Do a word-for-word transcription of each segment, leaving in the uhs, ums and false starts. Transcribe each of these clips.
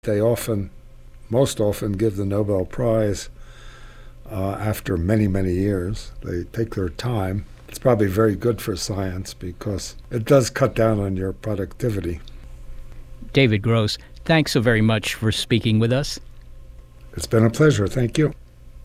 They often, most often, give the Nobel Prize uh, after many, many years. They take their time. It's probably very good for science because it does cut down on your productivity. David Gross, thanks so very much for speaking with us. It's been a pleasure. Thank you.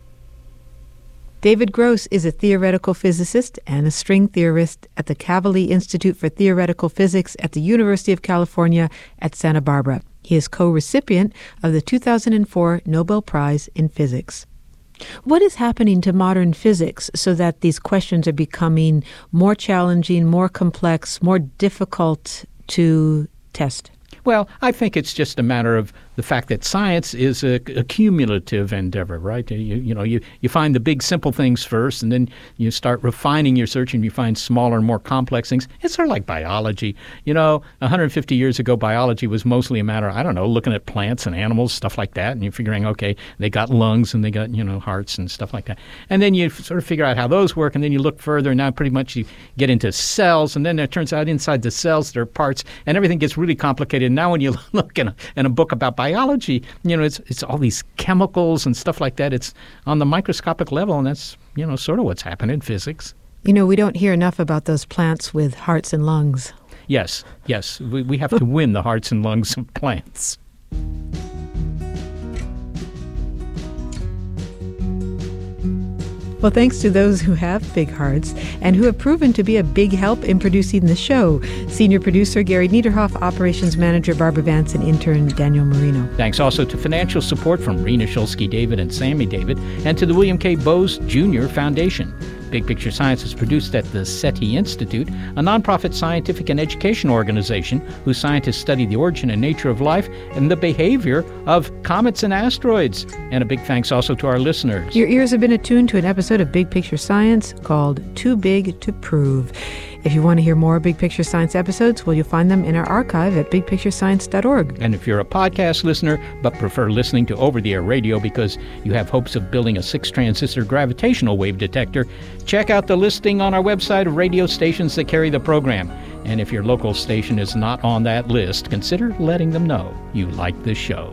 David Gross is a theoretical physicist and a string theorist at the Kavli Institute for Theoretical Physics at the University of California at Santa Barbara. He is co-recipient of the two thousand four Nobel Prize in Physics. What is happening to modern physics so that these questions are becoming more challenging, more complex, more difficult to test? Well, I think it's just a matter of the fact that science is a, a cumulative endeavor, right? You, you know, you, you find the big simple things first, and then you start refining your search, and you find smaller, more complex things. It's sort of like biology. You know, one hundred fifty years ago, biology was mostly a matter of, I don't know, looking at plants and animals, stuff like that, and you're figuring, okay, they got lungs and they got, you know, hearts and stuff like that. And then you sort of figure out how those work, and then you look further, and now pretty much you get into cells, and then it turns out inside the cells there are parts, and everything gets really complicated. Now when you look in a, in a book about biology, you know, it's it's all these chemicals and stuff like that. It's on the microscopic level, and that's, you know, sort of what's happened in physics. You know, we don't hear enough about those plants with hearts and lungs. Yes, yes. We, we have to win the hearts and lungs of plants. Well, thanks to those who have big hearts and who have proven to be a big help in producing the show. Senior producer Gary Niederhoff, operations manager Barbara Vance, and intern Daniel Marino. Thanks also to financial support from Rena Shulsky-David and Sammy David, and to the William K. Bowes Junior Foundation. Big Picture Science is produced at the SETI Institute, a nonprofit scientific and educational organization whose scientists study the origin and nature of life and the behavior of comets and asteroids. And a big thanks also to our listeners. Your ears have been attuned to an episode of Big Picture Science called Too Big to Prove. If you want to hear more Big Picture Science episodes, well, you'll find them in our archive at big picture science dot org. And if you're a podcast listener but prefer listening to over-the-air radio because you have hopes of building a six-transistor gravitational wave detector, check out the listing on our website of radio stations that carry the program. And if your local station is not on that list, consider letting them know you like the show.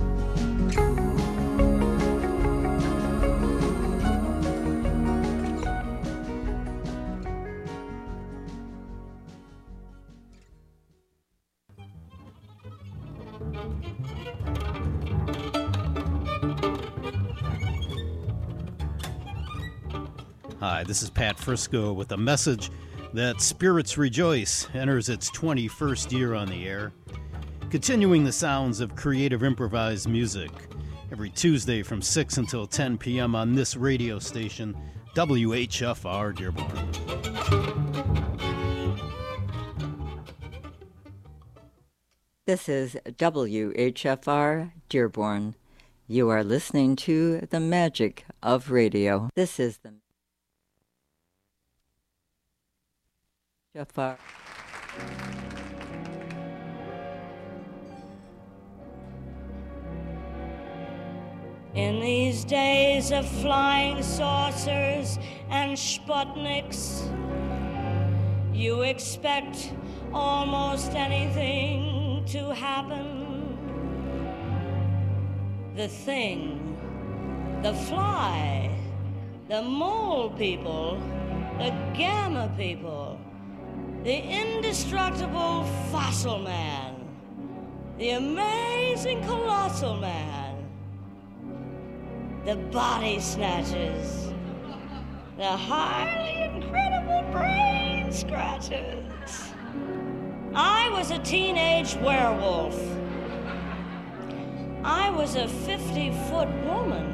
Hi, this is Pat Frisco with a message that Spirits Rejoice enters its twenty-first year on the air, continuing the sounds of creative improvised music every Tuesday from six until ten p.m. on this radio station, W H F R Dearborn. This is W H F R Dearborn. You are listening to the magic of radio. This is the F R. In these days of flying saucers and Sputniks, you expect almost anything to happen. The thing, the fly, the mole people, the gamma people, the indestructible fossil man, the amazing colossal man, the body snatchers, the highly incredible brain scratchers. I was a teenage werewolf. I was a fifty-foot woman,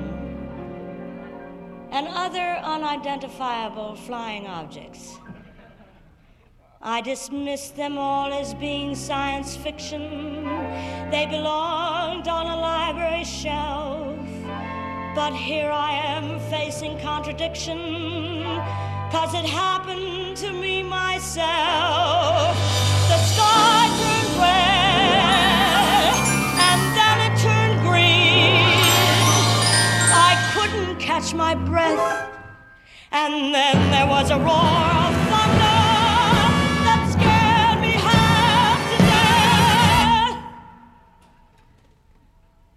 and other unidentifiable flying objects. I dismissed them all as being science fiction. They belonged on a library shelf. But here I am facing contradiction, 'cause it happened to me myself. The sky turned red, and then it turned green. I couldn't catch my breath, and then there was a roar of thunder.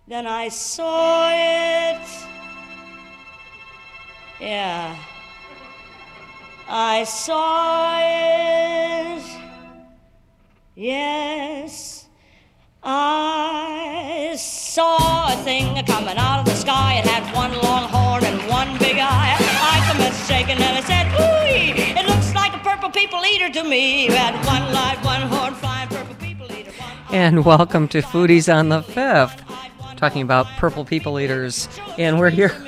then I saw it. Yeah, I saw it. Yes, I saw a thing coming out of the sky. It had one long horn and one big eye. I commenced shaking and I said, ooh, it looks like a purple people eater to me. You had one live, one horn, flying purple people eater. And welcome to Foodies on the Fifth, talking about purple people eaters. And we're here.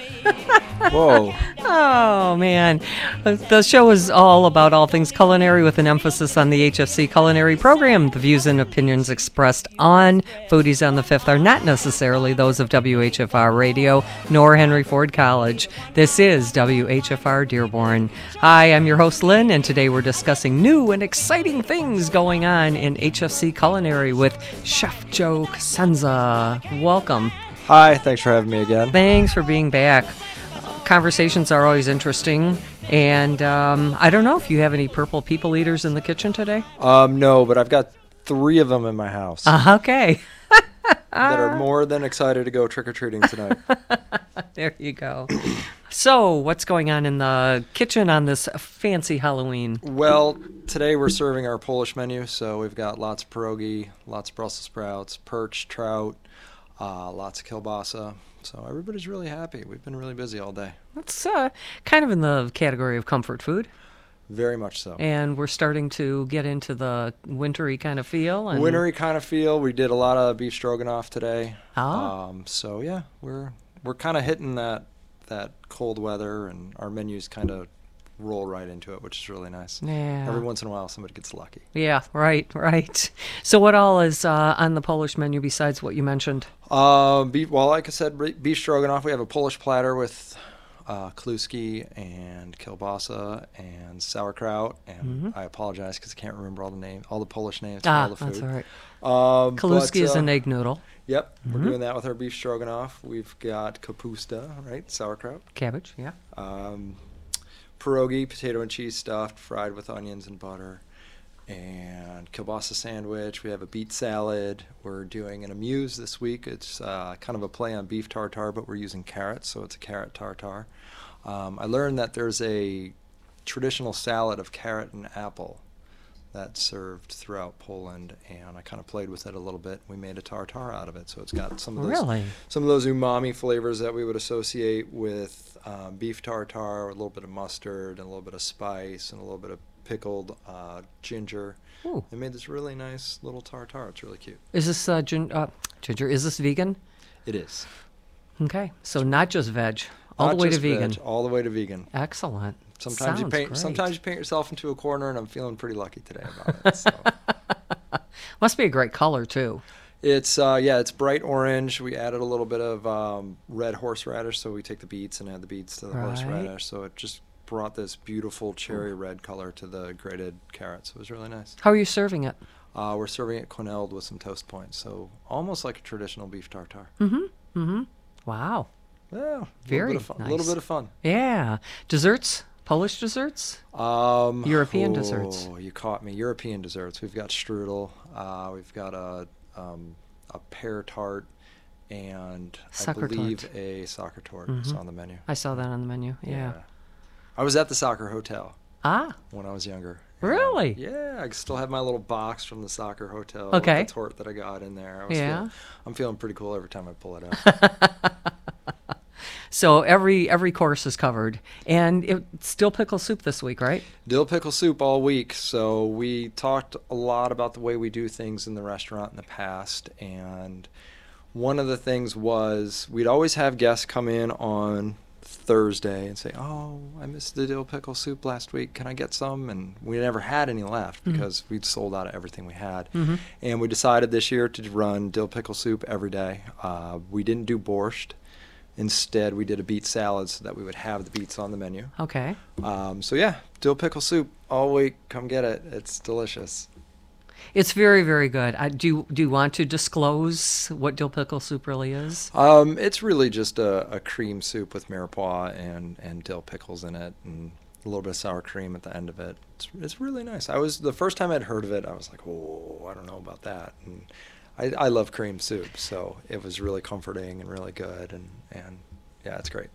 Whoa. Oh, man. The show is all about all things culinary with an emphasis on the H F C culinary program. The views and opinions expressed on Foodies on the Fifth are not necessarily those of W H F R Radio nor Henry Ford College. This is W H F R Dearborn. Hi, I'm your host, Lynn, and today we're discussing new and exciting things going on in H F C culinary with Chef Joe Cosenza. Welcome. Hi, thanks for having me again. Thanks for being back. Conversations are always interesting, and um, I don't know if you have any purple people eaters in the kitchen today. Um, no, but I've got three of them in my house Uh, okay. that are more than excited to go trick-or-treating tonight. There you go. So, what's going on in the kitchen on this fancy Halloween? Well, today we're serving our Polish menu, so we've got lots of pierogi, lots of Brussels sprouts, perch, trout, uh, lots of kielbasa. So everybody's really happy. We've been really busy all day. That's uh, kind of in the category of comfort food. Very much so. And we're starting to get into the wintry kind of feel. And Wintry kind of feel. We did a lot of beef stroganoff today. Oh. Um, so yeah, we're we're kind of hitting that that cold weather, and our menus kind of roll right into it, which is really nice. Yeah. Every once in a while, somebody gets lucky. Yeah, right, right. So what all is uh, on the Polish menu besides what you mentioned? Um, beef, well, like I said, beef stroganoff. We have a Polish platter with uh, kluski and kielbasa and sauerkraut. And Mm-hmm. I apologize because I can't remember all the names, all the Polish names Ah, for all the food. that's all right. Um, Kaluski but, is uh, an egg noodle. Yep, Mhm. we're doing that with our beef stroganoff. We've got kapusta, right, sauerkraut. Cabbage, yeah. Um, pierogi, potato and cheese stuffed, fried with onions and butter. And kielbasa sandwich. We have a beet salad. We're doing an amuse this week. It's uh, kind of a play on beef tartare, but we're using carrots, so it's a carrot tartare. Um, I learned that there's a traditional salad of carrot and apple that's served throughout Poland, and I kind of played with it a little bit. We made a tartare out of it, so it's got some of those Really? some of those umami flavors that we would associate with um, beef tartare, with a little bit of mustard and a little bit of spice and a little bit of pickled uh, ginger. Ooh. They made this really nice little tartare. It's really cute. Is this uh, gin- uh, ginger? Is this vegan? It is. Okay, so not just veg, all Not the way to just vegan. veg, all the way to vegan. Excellent. Sometimes you Sounds paint. great. Sometimes you paint yourself into a corner, and I'm feeling pretty lucky today about it. So. Must be a great color too. It's uh, yeah, it's bright orange. We added a little bit of um, red horseradish, so we take the beets and add the beets to the Right. horseradish. So it just brought this beautiful cherry red color to the grated carrots. It was really nice. How are you serving it? Uh, we're serving it quenelled with some toast points, so almost like a traditional beef tartare. Mm-hmm. Mm-hmm. Wow. Yeah, Very a little bit of fun. A nice. little bit of fun. Yeah. Desserts? Polish desserts? Um, European oh, desserts. You caught me. European desserts. We've got strudel. Uh, we've got a um, a pear tart, and Soccer I believe tart. a soccer tart is Mhm. on the menu. I saw that on the menu. Yeah. I was at the soccer hotel Ah, when I was younger. really? Yeah, I still have my little box from the soccer hotel. Okay. With the tort that I got in there. I was Yeah. feeling, I'm feeling pretty cool every time I pull it out. So every every course is covered, and it's dill pickle soup this week, right? Dill pickle soup all week. So we talked a lot about the way we do things in the restaurant in the past, and one of the things was we'd always have guests come in on Thursday and say, "Oh, I missed the dill pickle soup last week. Can I get some?" And we never had any left Mhm. because we'd sold out of everything we had. Mhm. And we decided this year to run dill pickle soup every day. Uh, we didn't do borscht. Instead, we did a beet salad so that we would have the beets on the menu. Okay. Um, so yeah, dill pickle soup all week. Come get it. It's delicious. It's very, very good. I, do, you, do you want to disclose what dill pickle soup really is? Um, it's really just a, a cream soup with mirepoix and, and dill pickles in it, and a little bit of sour cream at the end of it. It's, it's really nice. I was the first time I'd heard of it, I was like, oh, I don't know about that. And I, I love cream soup, so it was really comforting and really good, and, and yeah, it's great.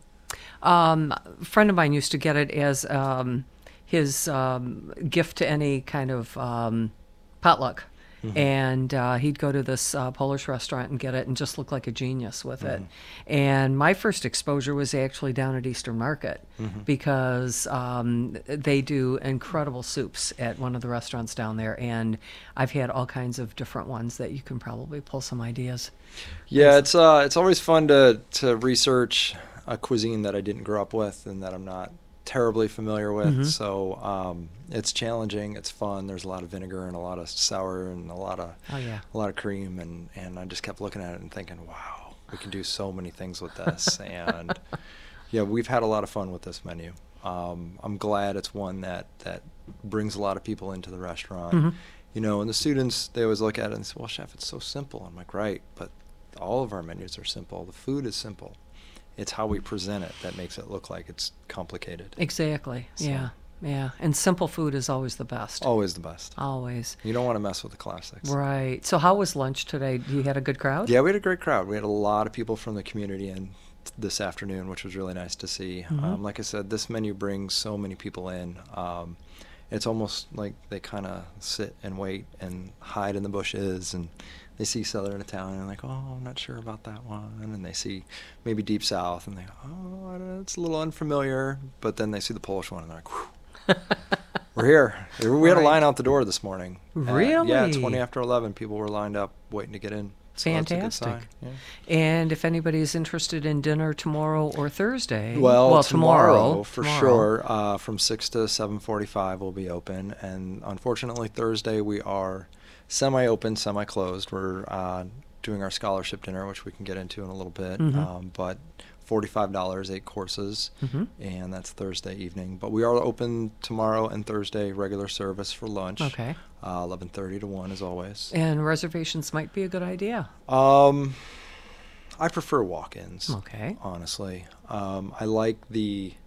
Um, a friend of mine used to get it as um, his um, gift to any kind of um, potluck. Mm-hmm. And uh, he'd go to this uh, Polish restaurant and get it and just look like a genius with mm-hmm. it. And my first exposure was actually down at Eastern Market mm-hmm. because um, they do incredible soups at one of the restaurants down there. And I've had all kinds of different ones that you can probably pull some ideas. Yeah, it's uh, it's always fun to, to research a cuisine that I didn't grow up with and that I'm not terribly familiar with. Mm-hmm. So um, it's challenging. It's fun. There's a lot of vinegar and a lot of sour and a lot of oh, yeah. a lot of cream, and, and I just kept looking at it and thinking, wow, we can do so many things with this. And yeah, we've had a lot of fun with this menu. Um, I'm glad it's one that, that brings a lot of people into the restaurant. Mm-hmm. You know, and the students, they always look at it and say, well, chef, it's so simple. I'm like, right, but all of our menus are simple. The food is simple. It's how we present it that makes it look like it's complicated. Exactly. So. Yeah. Yeah. And simple food is always the best. Always the best. Always. You don't want to mess with the classics. Right. So how was lunch today? You had a good crowd? Yeah, we had a great crowd. We had a lot of people from the community in this afternoon, which was really nice to see. Mm-hmm. Um, like I said, this menu brings so many people in. Um, it's almost like they kind of sit and wait and hide in the bushes, and they see Southern Italian and they're like, oh, I'm not sure about that one. And they see maybe Deep South and they go, oh, I don't know, it's a little unfamiliar. But then they see the Polish one and they're like, whew, we're here. We had a line out the door this morning. Really? Uh, yeah, twenty after eleven. People were lined up waiting to get in. So Fantastic. Yeah. And if anybody's interested in dinner tomorrow or Thursday, well, well tomorrow, tomorrow for tomorrow. sure, uh, from six to seven forty-five we'll be open. And unfortunately, Thursday we are semi-open, semi-closed. We're uh, doing our scholarship dinner, which we can get into in a little bit. Mm-hmm. Um, but forty-five dollars, eight courses, mm-hmm. and that's Thursday evening. But we are open tomorrow and Thursday, regular service for lunch. Okay. Uh, eleven thirty to one, as always. And reservations might be a good idea. Um, I prefer walk-ins. Okay. Honestly, um, I like the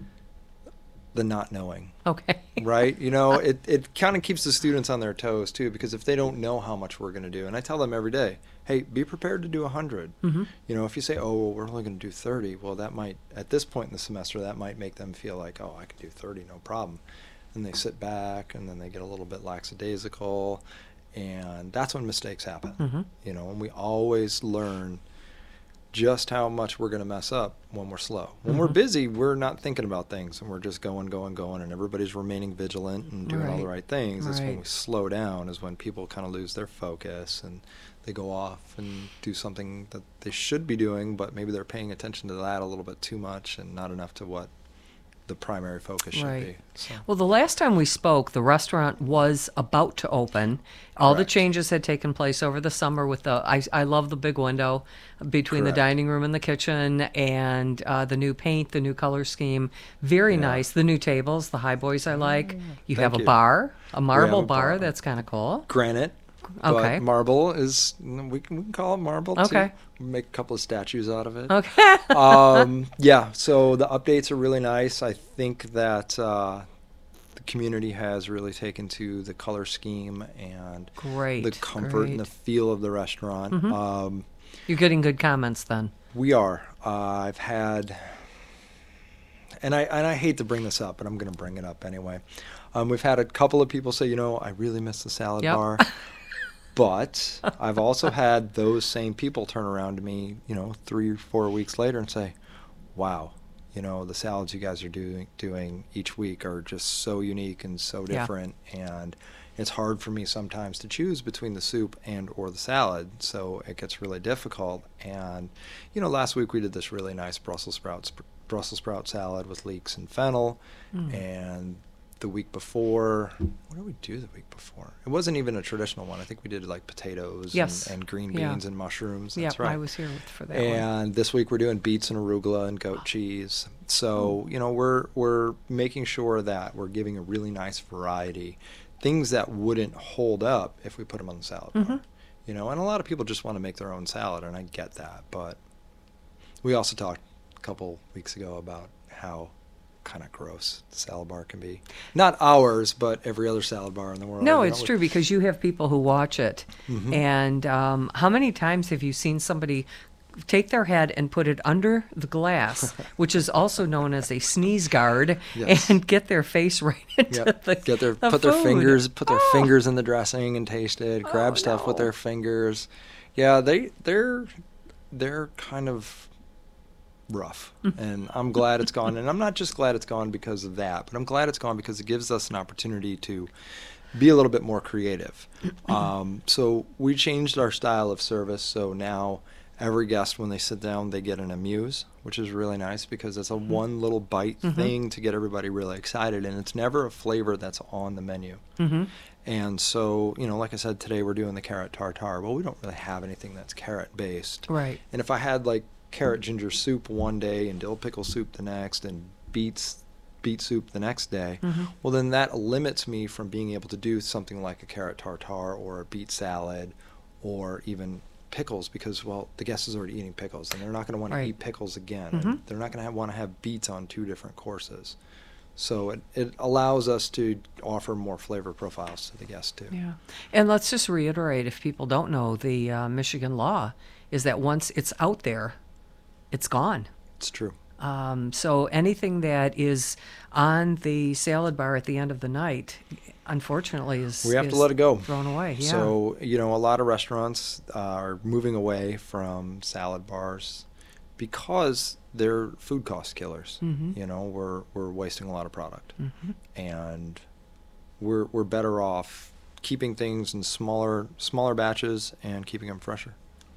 the not knowing. Okay. Right? You know, it, it kind of keeps the students on their toes, too, because if they don't know how much we're going to do, and I tell them every day, hey, be prepared to do one hundred. Mm-hmm. You know, if you say, oh, well, we're only going to do thirty, well, that might, at this point in the semester, that might make them feel like, oh, I can do thirty, no problem. And they sit back, and then they get a little bit lackadaisical, and that's when mistakes happen. Mm-hmm. You know, and we always learn just how much we're going to mess up when we're slow. When mm-hmm. we're busy, we're not thinking about things, and we're just going, going, going, and everybody's remaining vigilant and doing right. all the right things. Right. It's when we slow down is when people kind of lose their focus, and they go off and do something that they should be doing, but maybe they're paying attention to that a little bit too much and not enough to what the primary focus should right. be. So. Well, the last time we spoke, the restaurant was about to open. All Correct. the changes had taken place over the summer with the, I, I love the big window between Correct. the dining room and the kitchen, and uh, the new paint, the new color scheme. Very yeah. nice. The new tables, the high boys I like. You Thank have you. a bar, a marble a bar. bar. That's kind of cool. Granite. Okay. But marble is, we can, we can call it marble, okay. too. We make a couple of statues out of it. Okay. um, yeah, so the updates are really nice. I think that uh, the community has really taken to the color scheme and great, the comfort great. and the feel of the restaurant. Mm-hmm. Um, You're getting good comments then. we are. Uh, I've had, and I, and I hate to bring this up, but I'm going to bring it up anyway. Um, we've had a couple of people say, you know, I really miss the salad yep. bar. But I've also had those same people turn around to me, you know, three or four weeks later and say, wow, you know, the salads you guys are doing doing each week are just so unique and so different. Yeah. And it's hard for me sometimes to choose between the soup and or the salad. So it gets really difficult. And, you know, last week we did this really nice Brussels sprouts, Brussels sprout salad with leeks and fennel. Mm. And the week before, what did we do the week before? It wasn't even a traditional one. I think we did like potatoes yes. and, and green yeah. beans and mushrooms. That's yeah, right. I was here for that And one. this week we're doing beets and arugula and goat cheese. So, you know, we're we're making sure that we're giving a really nice variety, things that wouldn't hold up if we put them on the salad bar. Mm-hmm. You know, and a lot of people just want to make their own salad, and I get that. But we also talked a couple weeks ago about how kind of gross the salad bar can be. Not ours, but every other salad bar in the world. No, You it's know, true because you have people who watch it. Mhm. And um, how many times have you seen somebody take their head and put it under the glass, which is also known as a sneeze guard, Yes. and get their face right into Yep. the Get their the put their food? fingers put their Oh. fingers in the dressing and taste it. Grab Oh, stuff with no. their fingers. Yeah, they they're they're kind of rough, and I'm glad it's gone. And I'm not just glad it's gone because of that, but I'm glad it's gone because it gives us an opportunity to be a little bit more creative. Um, so we changed our style of service. So now every guest, when they sit down, they get an amuse, which is really nice because it's a one little bite Mhm. thing to get everybody really excited, and it's never a flavor that's on the menu. Mhm. And so, you know, like I said, today we're doing the carrot tartare. Well, we don't really have anything that's carrot based. Right. And if I had like carrot ginger soup one day and dill pickle soup the next and beets beet soup the next day, Mhm. well, then that limits me from being able to do something like a carrot tartare or a beet salad or even pickles because, well, the guest is already eating pickles and they're not going to want Right. to eat pickles again. Mhm. And they're not going to want to have beets on two different courses. So it, it allows us to offer more flavor profiles to the guests too. Yeah. And let's just reiterate, if people don't know, the uh, Michigan law is that once it's out there, it's gone. It's true. Um, so anything that is on the salad bar at the end of the night, unfortunately, is We have is to let it go. thrown away. Yeah. So, you know, a lot of restaurants uh, are moving away from salad bars because they're food cost killers. Mhm. You know, we're we're wasting a lot of product, Mhm. and we're we're better off keeping things in smaller smaller batches and keeping them fresher.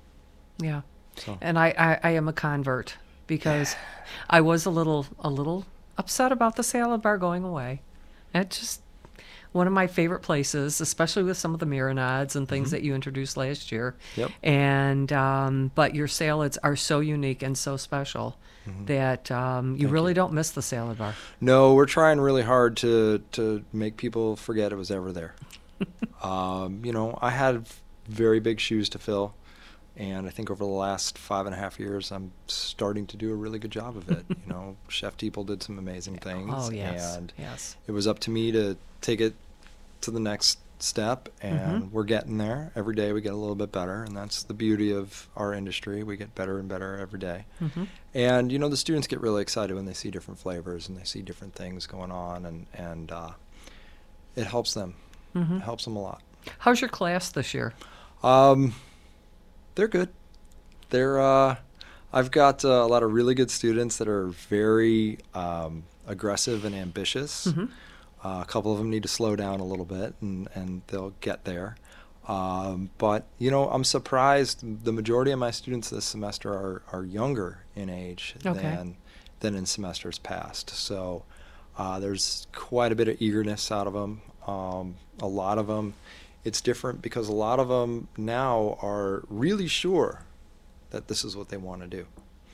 Yeah. So. And I, I, I am a convert because I was a little a little upset about the salad bar going away. It's just one of my favorite places, especially with some of the marinades and things Mhm. that you introduced last year. Yep. And um, but your salads are so unique and so special Mhm. that um, you Thank really you. don't miss the salad bar. No, we're trying really hard to to make people forget it was ever there. um, you know, I had very big shoes to fill, and I think over the last five and a half years, I'm starting to do a really good job of it. You know, Chef Teeple did some amazing things, Oh, yes, and yes. it was up to me to take it to the next step, and Mhm. we're getting there. Every day we get a little bit better, and that's the beauty of our industry. We get better and better every day. Mhm. And, you know, the students get really excited when they see different flavors and they see different things going on, and, and uh, it helps them. Mhm. It helps them a lot. How's your class this year? Um, they're good. They're, uh, I've got uh, a lot of really good students that are very um, aggressive and ambitious. Mhm. Uh, a couple of them need to slow down a little bit, and, and they'll get there. Um, but, you know, I'm surprised the majority of my students this semester are, are younger in age Okay. than, than in semesters past. So uh, there's quite a bit of eagerness out of them. Um, a lot of them, it's different because a lot of them now are really sure that this is what they want to do.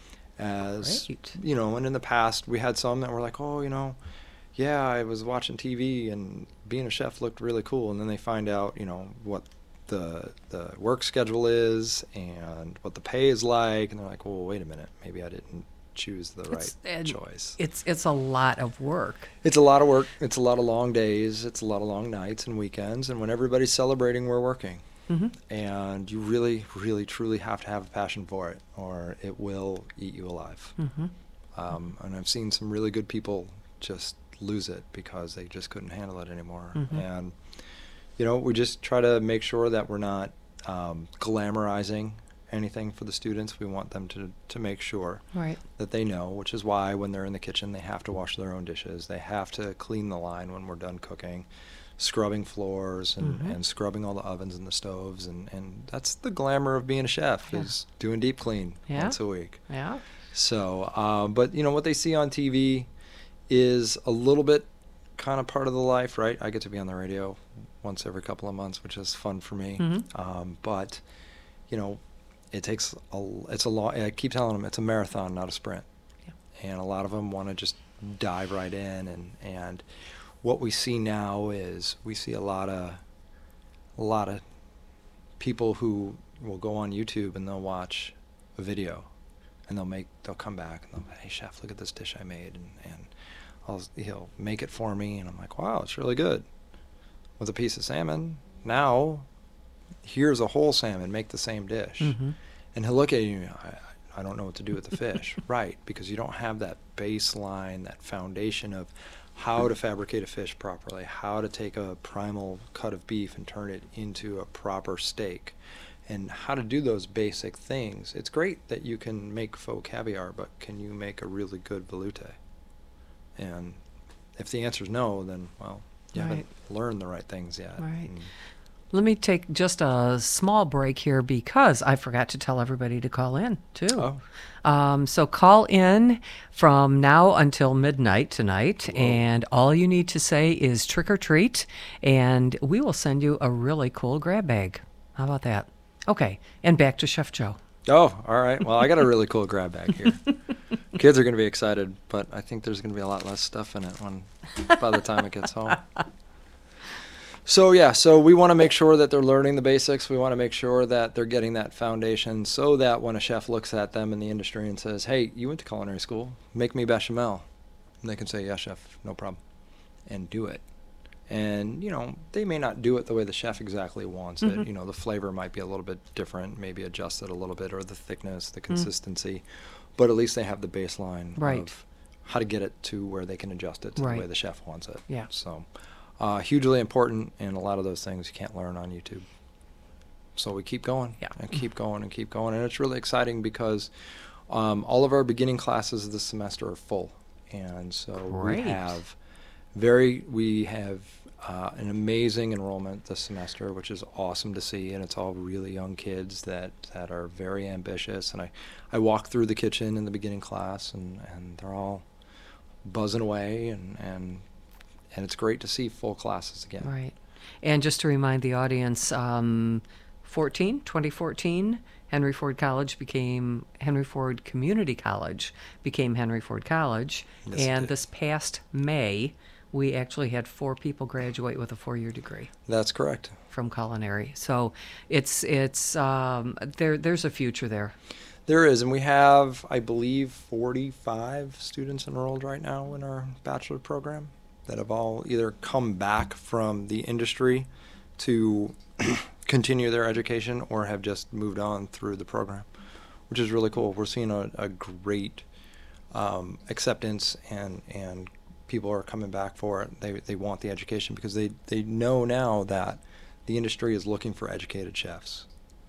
As, Great. you know, and in the past we had some that were like, oh, you know, yeah, I was watching T V and being a chef looked really cool. And then they find out, you know, what the the work schedule is and what the pay is like. And they're like, well, wait a minute, maybe I didn't choose the It's- right and choice. It's it's a lot of work. It's a lot of work. It's a lot of long days. It's a lot of long nights and weekends. And when everybody's celebrating, we're working. Mhm. And you really, really, truly have to have a passion for it, or it will eat you alive. Mhm. Um, and I've seen some really good people just lose it because they just couldn't handle it anymore. Mhm. And, you know, we just try to make sure that we're not um, glamorizing anything for the students. We want them to, to make sure Right. that they know, which is why when they're in the kitchen, they have to wash their own dishes. They have to clean the line when we're done cooking, scrubbing floors and, Mhm. and scrubbing all the ovens and the stoves. And, and that's the glamour of being a chef, Yeah. is doing deep clean Yeah. once a week. Yeah. So, um, but you know, what they see on T V is a little bit kind of part of the life, right? I get to be on the radio once every couple of months, which is fun for me. Mhm. Um, but, you know, it takes a, it's a long, I keep telling them it's a marathon, not a sprint. Yeah. And a lot of them want to just dive right in. And, and what we see now is we see a lot of, a lot of people who will go on YouTube and they'll watch a video and they'll make, they'll come back and they'll, hey chef, look at this dish I made. And, and I'll, he'll make it for me, and I'm like, wow, it's really good. With a piece of salmon, now here's a whole salmon, make the same dish. Mm-hmm. And he'll look at you, I, I don't know what to do with the fish. Right, because you don't have that baseline, that foundation of how to fabricate a fish properly, how to take a primal cut of beef and turn it into a proper steak, and how to do those basic things. It's great that you can make faux caviar, but can you make a really good velouté? And if the answer is no, then, well, you Right. haven't learned the right things yet. Right. And Let me take just a small break here because I forgot to tell everybody to call in, too. Oh. Um, so call in from now until midnight tonight, Whoa. And all you need to say is trick or treat, and we will send you a really cool grab bag. How about that? Okay, and back to Chef Joe. Oh, all right. Well, I got a really cool grab bag here. Kids are going to be excited, but I think there's going to be a lot less stuff in it when by the time it gets home. So, yeah, so we want to make sure that they're learning the basics. We want to make sure that they're getting that foundation so that when a chef looks at them in the industry and says, hey, you went to culinary school, make me bechamel. And they can say, yeah, chef, no problem, and do it. And, you know, they may not do it the way the chef exactly wants Mm-hmm. it. You know, the flavor might be a little bit different, maybe adjust it a little bit, or the thickness, the consistency. Mm. But at least they have the baseline right. of how to get it to where they can adjust it to right. the way the chef wants it. Yeah. So uh, hugely important, and a lot of those things you can't learn on YouTube. So we keep going yeah. and keep going and keep going. And it's really exciting because um, all of our beginning classes this semester are full. And so Great. we have very, we have uh, an amazing enrollment this semester, which is awesome to see. And it's all really young kids that, that are very ambitious. And I, I walk through the kitchen in the beginning class, and, and they're all buzzing away, and, and and it's great to see full classes again. Right. And just to remind the audience, um, fourteen, twenty fourteen, Henry Ford College became Henry Ford Community College, became Henry Ford College. Yes, and this past May, we actually had four people graduate with a four-year degree. That's correct. From culinary. So it's it's um, there. There's a future there. There is, and we have, I believe, forty-five students enrolled right now in our bachelor program that have all either come back from the industry to continue their education or have just moved on through the program, which is really cool. We're seeing a, a great um, acceptance, and, and people are coming back for it. They they want the education because they, they know now that the industry is looking for educated chefs.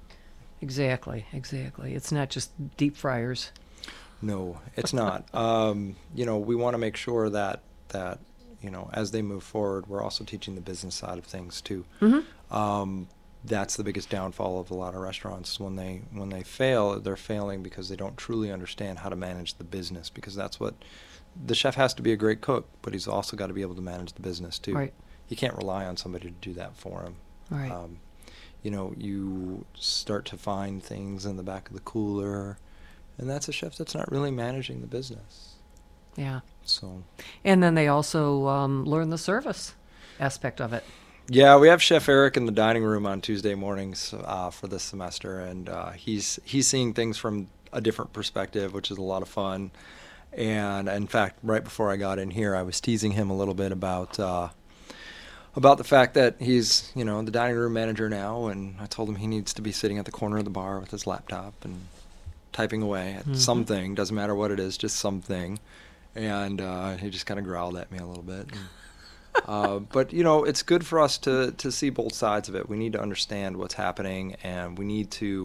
Exactly, exactly. It's not just deep fryers. No, it's not. um, you know, we want to make sure that that you know, as they move forward, we're also teaching the business side of things too. Mm-hmm. Um, that's the biggest downfall of a lot of restaurants. When they when they fail, they're failing because they don't truly understand how to manage the business. Because that's what the chef has to be, a great cook, but he's also got to be able to manage the business too. Right. He can't rely on somebody to do that for him. Right. Um, you know, you start to find things in the back of the cooler, and that's a chef that's not really managing the business. Yeah. So. And then they also um, learn the service aspect of it. Yeah, we have Chef Eric in the dining room on Tuesday mornings uh, for this semester, and uh, he's he's seeing things from a different perspective, which is a lot of fun. And in fact, right before I got in here, I was teasing him a little bit about uh, about the fact that he's, you know, the dining room manager now, and I told him he needs to be sitting at the corner of the bar with his laptop and typing away at mm-hmm. something. Doesn't matter what it is, just something. And uh, he just kind of growled at me a little bit. And, uh, but, you know, it's good for us to, to see both sides of it. We need to understand what's happening, and we need to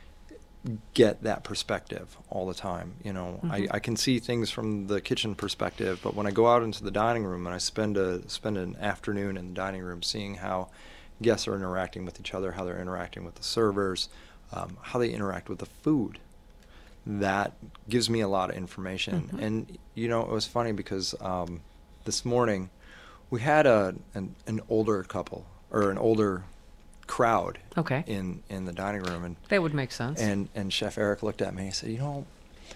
get that perspective all the time. You know, mm-hmm. I, I can see things from the kitchen perspective, but when I go out into the dining room and I spend a spend an afternoon in the dining room seeing how guests are interacting with each other, how they're interacting with the servers, um, how they interact with the food, that gives me a lot of information. Mm-hmm. And, you know, it was funny because um, this morning we had a an, an older couple, or an older crowd okay. in, in the dining room. And that would make sense. And, and Chef Eric looked at me and said, you know,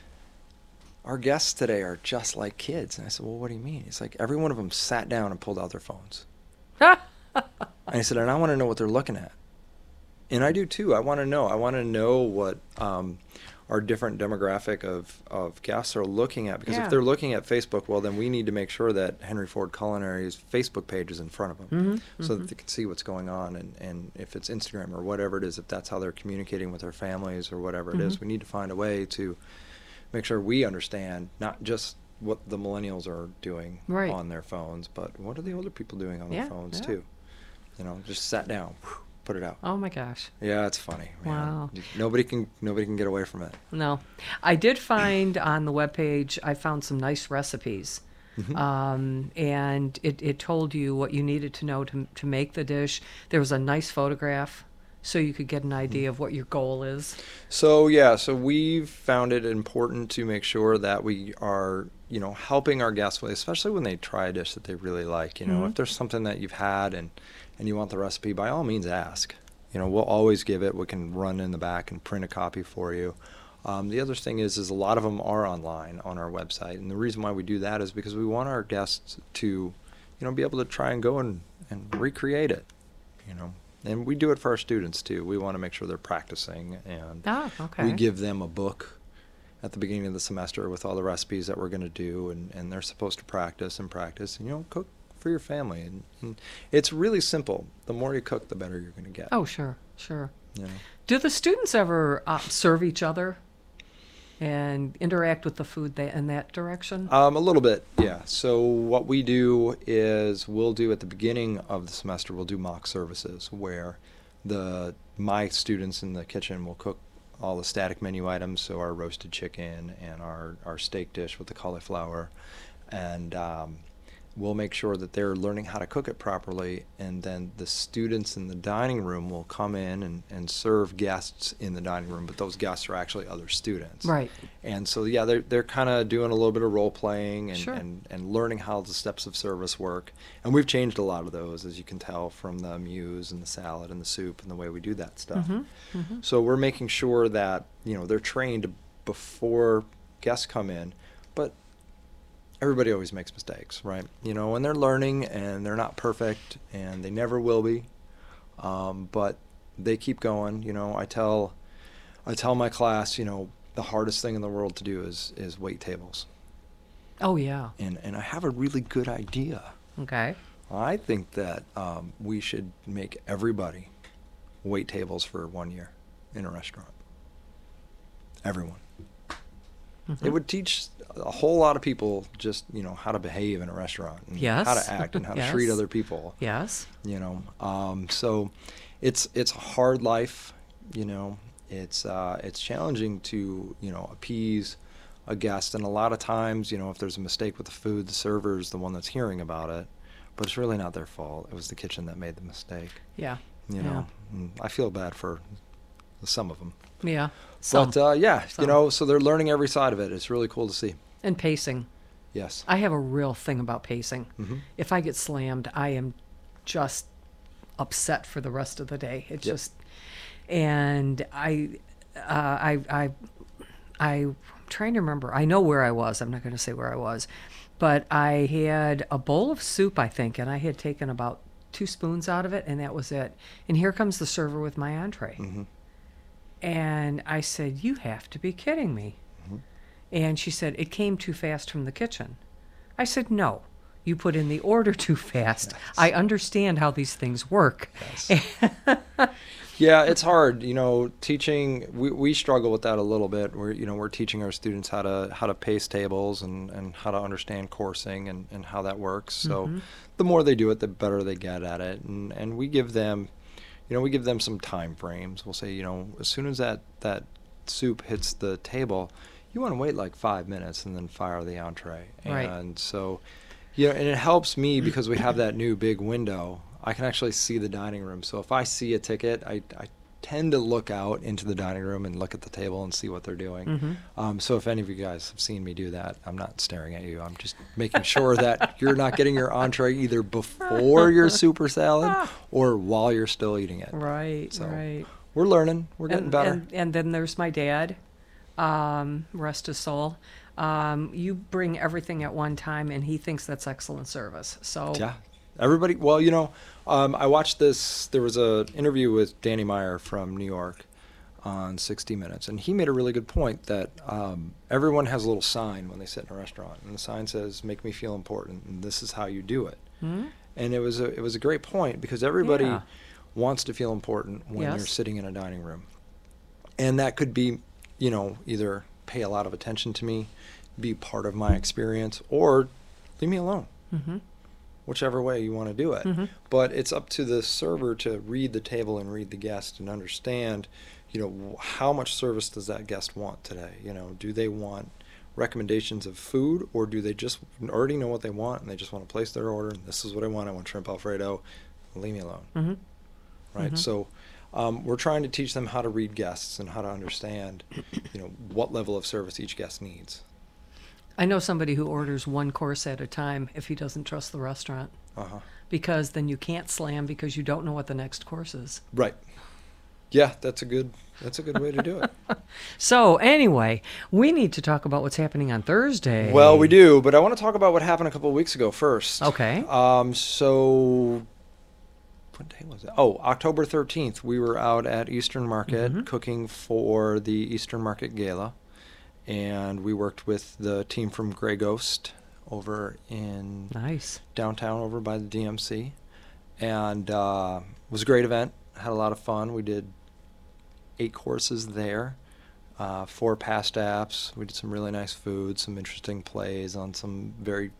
our guests today are just like kids. And I said, well, what do you mean? He's like, every one of them sat down and pulled out their phones. And I said, and I want to know what they're looking at. And I do too. I want to know. I want to know what um, our different demographic of, of guests are looking at. Because Yeah. if they're looking at Facebook, well, then we need to make sure that Henry Ford Culinary's Facebook page is in front of them Mm-hmm, so mm-hmm. that they can see what's going on. And, and if it's Instagram or whatever it is, if that's how they're communicating with their families or whatever it is, Mhm. we need to find a way to make sure we understand not just what the millennials are doing Right. on their phones, but what are the older people doing on Yeah, their phones yeah. too? You know, just sat down, put it out. Oh my gosh. Yeah, it's funny. Man. Wow. Nobody can nobody can get away from it. No. I did find on the webpage, I found some nice recipes. Mhm. Um, and it, it told you what you needed to know to, to make the dish. There was a nice photograph so you could get an idea of what your goal is. So yeah, so we've found it important to make sure that we are, you know, helping our guests with, especially when they try a dish that they really like. You know, Mhm. if there's something that you've had and and you want the recipe, by all means ask. You know, we'll always give it. We can run in the back and print a copy for you. Um, the other thing is, is a lot of them are online on our website, and the reason why we do that is because we want our guests to, you know, be able to try and go and, and recreate it. You know, and we do it for our students too. We want to make sure they're practicing, and Ah, okay. we give them a book at the beginning of the semester with all the recipes that we're going to do, and, and they're supposed to practice and practice and, you know, cook for your family. And, and it's really simple. The more you cook, the better you're going to get. Oh, sure, sure. You know? Do the students ever uh, serve each other and interact with the food they, in that direction? Um, a little bit, yeah. So what we do is we'll do at the beginning of the semester, we'll do mock services where the my students in the kitchen will cook all the static menu items, so our roasted chicken and our, our steak dish with the cauliflower, and um, we'll make sure that they're learning how to cook it properly, and then the students in the dining room will come in and, and serve guests in the dining room, but those guests are actually other students. Right. And so, yeah, they're, they're kind of doing a little bit of role playing and, Sure. and, and learning how the steps of service work. And we've changed a lot of those, as you can tell, from the muse and the salad and the soup and the way we do that stuff. Mhm, mhm. So we're making sure that, you know, they're trained before guests come in, but everybody always makes mistakes, right? You know, and they're learning and they're not perfect and they never will be. Um, but they keep going. You know, I tell, I tell my class, you know, the hardest thing in the world to do is, is wait tables. Oh, yeah. And, and I have a really good idea. Okay. I think that um, we should make everybody wait tables for one year in a restaurant. Everyone. Mhm. It would teach a whole lot of people just, you know, how to behave in a restaurant and Yes. how to act and how Yes. to treat other people. Yes. You know, um, so it's it's a hard life. You know, it's uh, it's challenging to, you know, appease a guest, and a lot of times, you know, if there's a mistake with the food, the server is the one that's hearing about it, but it's really not their fault. It was the kitchen that made the mistake. Yeah. You Yeah. know, and I feel bad for some of them. Yeah. Some. But uh, yeah, Some. you know, so they're learning every side of it. It's really cool to see. And pacing. Yes. I have a real thing about pacing. Mhm. If I get slammed, I am just upset for the rest of the day. It Yep. just, and I, uh, I, I, I'm trying to remember. I know where I was. I'm not going to say where I was, but I had a bowl of soup, I think, and I had taken about two spoons out of it, and that was it. And here comes the server with my entree. Mhm. And I said, "You have to be kidding me." Mhm. And she said, "It came too fast from the kitchen." I said, "No, you put in the order too fast. Yes. I understand how these things work." Yes. Yeah, it's hard. You know, teaching, we, we struggle with that a little bit. We're, you know, we're teaching our students how to how to pace tables and, and how to understand coursing and, and how that works. So Mhm. the more they do it, the better they get at it. And, and we give them, you know, we give them some time frames. We'll say, you know, as soon as that, that soup hits the table, you want to wait like five minutes and then fire the entree. Right. And so, you know, and it helps me because we have that new big window. I can actually see the dining room. So if I see a ticket, I, I tend to look out into the dining room and look at the table and see what they're doing. Mhm. Um, so if any of you guys have seen me do that, I'm not staring at you. I'm just making sure that you're not getting your entree either before your soup or salad or while you're still eating it. Right, So right. we're learning. We're getting and, better. And, and then there's my dad, um, rest his soul. Um, you bring everything at one time, and he thinks that's excellent service. So Yeah. Everybody, well, you know, um, I watched this. There was a interview with Danny Meyer from New York on sixty minutes. And he made a really good point that um, everyone has a little sign when they sit in a restaurant. And the sign says, make me feel important, and this is how you do it. Mm-hmm. And it was a, it was a great point because everybody yeah. wants to feel important when yes. you're sitting in a dining room. And that could be, you know, either pay a lot of attention to me, be part of my experience, or leave me alone. Mm-hmm. Whichever way you want to do it. Mm-hmm. But it's up to the server to read the table and read the guest and understand, you know, how much service does that guest want today? You know, do they want recommendations of food, or do they just already know what they want and they just want to place their order and this is what I want, I want shrimp Alfredo, leave me alone. Mm-hmm. Right? Mm-hmm. So um, we're trying to teach them how to read guests and how to understand, you know, what level of service each guest needs. I know somebody who orders one course at a time if he doesn't trust the restaurant. Uh-huh. Because then you can't slam because you don't know what the next course is. Right. Yeah, that's a good that's a good way to do it. So anyway, we need to talk about what's happening on Thursday. Well, we do, but I want to talk about what happened a couple of weeks ago first. Okay. Um, so what day was it? Oh, October thirteenth, we were out at Eastern Market mm-hmm. cooking for the Eastern Market Gala. And we worked with the team from Grey Ghost over in nice downtown over by the D M C. And uh, it was a great event. Had a lot of fun. We did eight courses there, uh, four past apps. We did some really nice food, some interesting plays on some very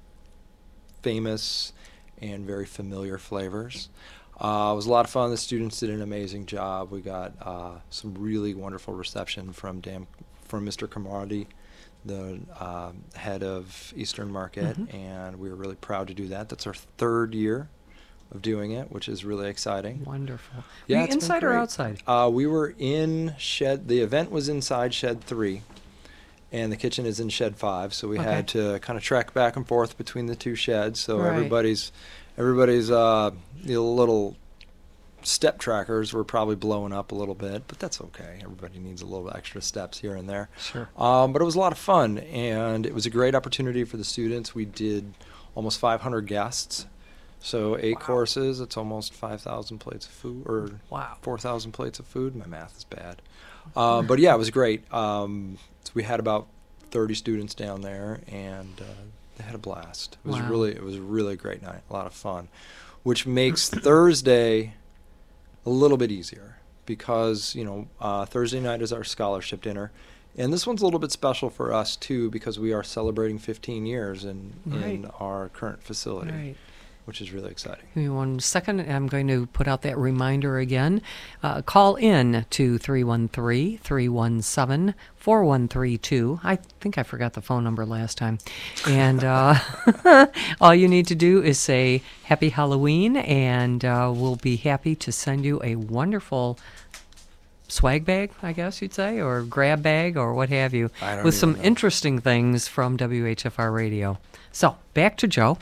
famous and very familiar flavors. Uh, it was a lot of fun. The students did an amazing job. We got uh, some really wonderful reception from Dan from Mister Kamardi, the uh, head of Eastern Market, mm-hmm. and we were really proud to do that. That's our third year of doing it, which is really exciting. Wonderful. Yeah, were you inside or outside? Uh, we were in shed. The event was inside shed three, and the kitchen is in shed five. So we okay. had to kind of trek back and forth between the two sheds. So right. everybody's everybody's uh, you know, little step trackers were probably blowing up a little bit, but that's okay. Everybody needs a little extra steps here and there. Sure. Um, but it was a lot of fun, and it was a great opportunity for the students. We did almost five hundred guests, so eight wow. courses. It's almost five thousand plates of food, or wow. four thousand plates of food. My math is bad. Um, but yeah, it was great. Um, so we had about thirty students down there, and uh, they had a blast. It was wow. really, it was a really great night, a lot of fun, which makes Thursday a little bit easier because, you know, uh, Thursday night is our scholarship dinner. And this one's a little bit special for us, too, because we are celebrating fifteen years in, right. in our current facility, right. which is really exciting. Give me one second. I'm going to put out that reminder again. Uh, call in to three one three, three one seven, four one three two. I think I forgot the phone number last time. And uh, all you need to do is say Happy Halloween, and uh, we'll be happy to send you a wonderful swag bag, I guess you'd say, or grab bag, or what have you, with some know. interesting things from W H F R Radio. So, back to Joe.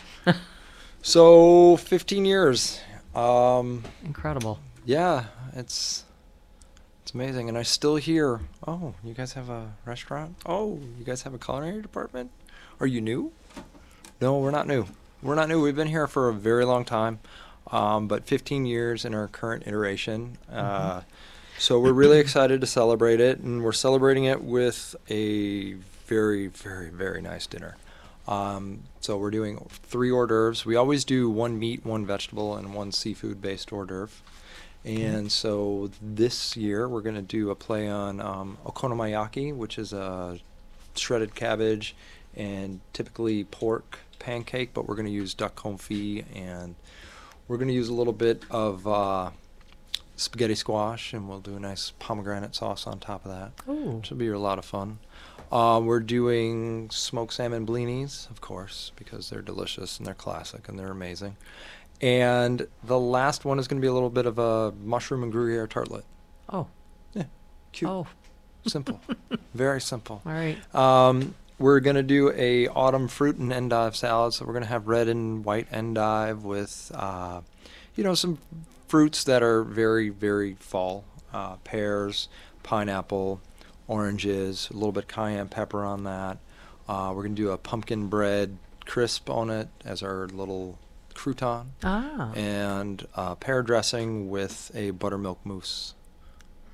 So, fifteen years. Um, Incredible. Yeah, it's it's amazing. And I still hear, oh, you guys have a restaurant? Oh, you guys have a culinary department? Are you new? No, we're not new. We're not new. We've been here for a very long time, um, but fifteen years in our current iteration. Uh, mm-hmm. So we're really excited to celebrate it, and we're celebrating it with a very, very, very nice dinner. Um, so we're doing three hors d'oeuvres. We always do one meat, one vegetable, and one seafood-based hors d'oeuvre. And okay. so this year we're going to do a play on um, okonomiyaki, which is a shredded cabbage and typically pork pancake, but we're going to use duck confit, and we're going to use a little bit of uh, spaghetti squash, and we'll do a nice pomegranate sauce on top of that, Ooh. which will be a lot of fun. Uh, we're doing smoked salmon blinis, of course, because they're delicious and they're classic and they're amazing. And the last one is going to be a little bit of a mushroom and Gruyere tartlet. Oh. Yeah. Cute. Oh. Simple. Very simple. All right. Um, we're going to do a autumn fruit and endive salad. So we're going to have red and white endive with, uh, you know, some fruits that are very, very fall. Uh, pears, pineapple, oranges, a little bit cayenne pepper on that. Uh, we're going to do a pumpkin bread crisp on it as our little crouton. Ah. And uh, pear dressing with a buttermilk mousse.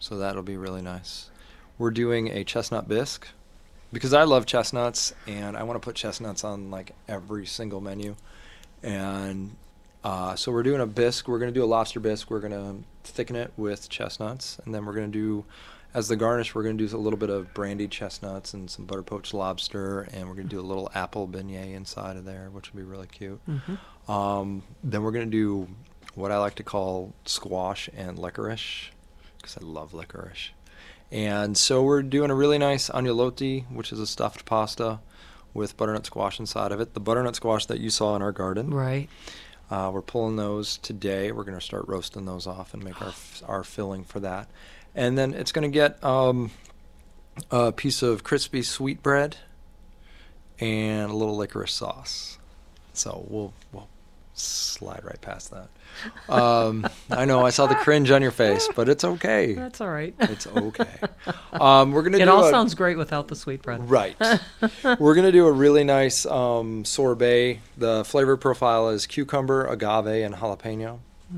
so that'll be really nice. We're doing a chestnut bisque because I love chestnuts, and I want to put chestnuts on like every single menu. And uh, so we're doing a bisque. We're going to do a lobster bisque. We're going to thicken it with chestnuts, and then we're going to do, as the garnish, we're going to do a little bit of brandied chestnuts and some butter poached lobster, and we're going to do a little apple beignet inside of there, which will be really cute. Mm-hmm. Um, then we're going to do what I like to call squash and licorice, because I love licorice. And so we're doing a really nice agnolotti, which is a stuffed pasta with butternut squash inside of it. The butternut squash that you saw in our garden. Right. Uh, we're pulling those today. We're going to start roasting those off and make our our filling for that. And then it's going to get um, a piece of crispy sweetbread and a little licorice sauce. So we'll we'll slide right past that. Um, I know I saw the cringe on your face, but it's okay. That's all right. It's okay. Um, we're gonna. It do all a, sounds great without the sweetbread. Right. We're gonna do a really nice um, sorbet. The flavor profile is cucumber, agave, and jalapeno. Mm.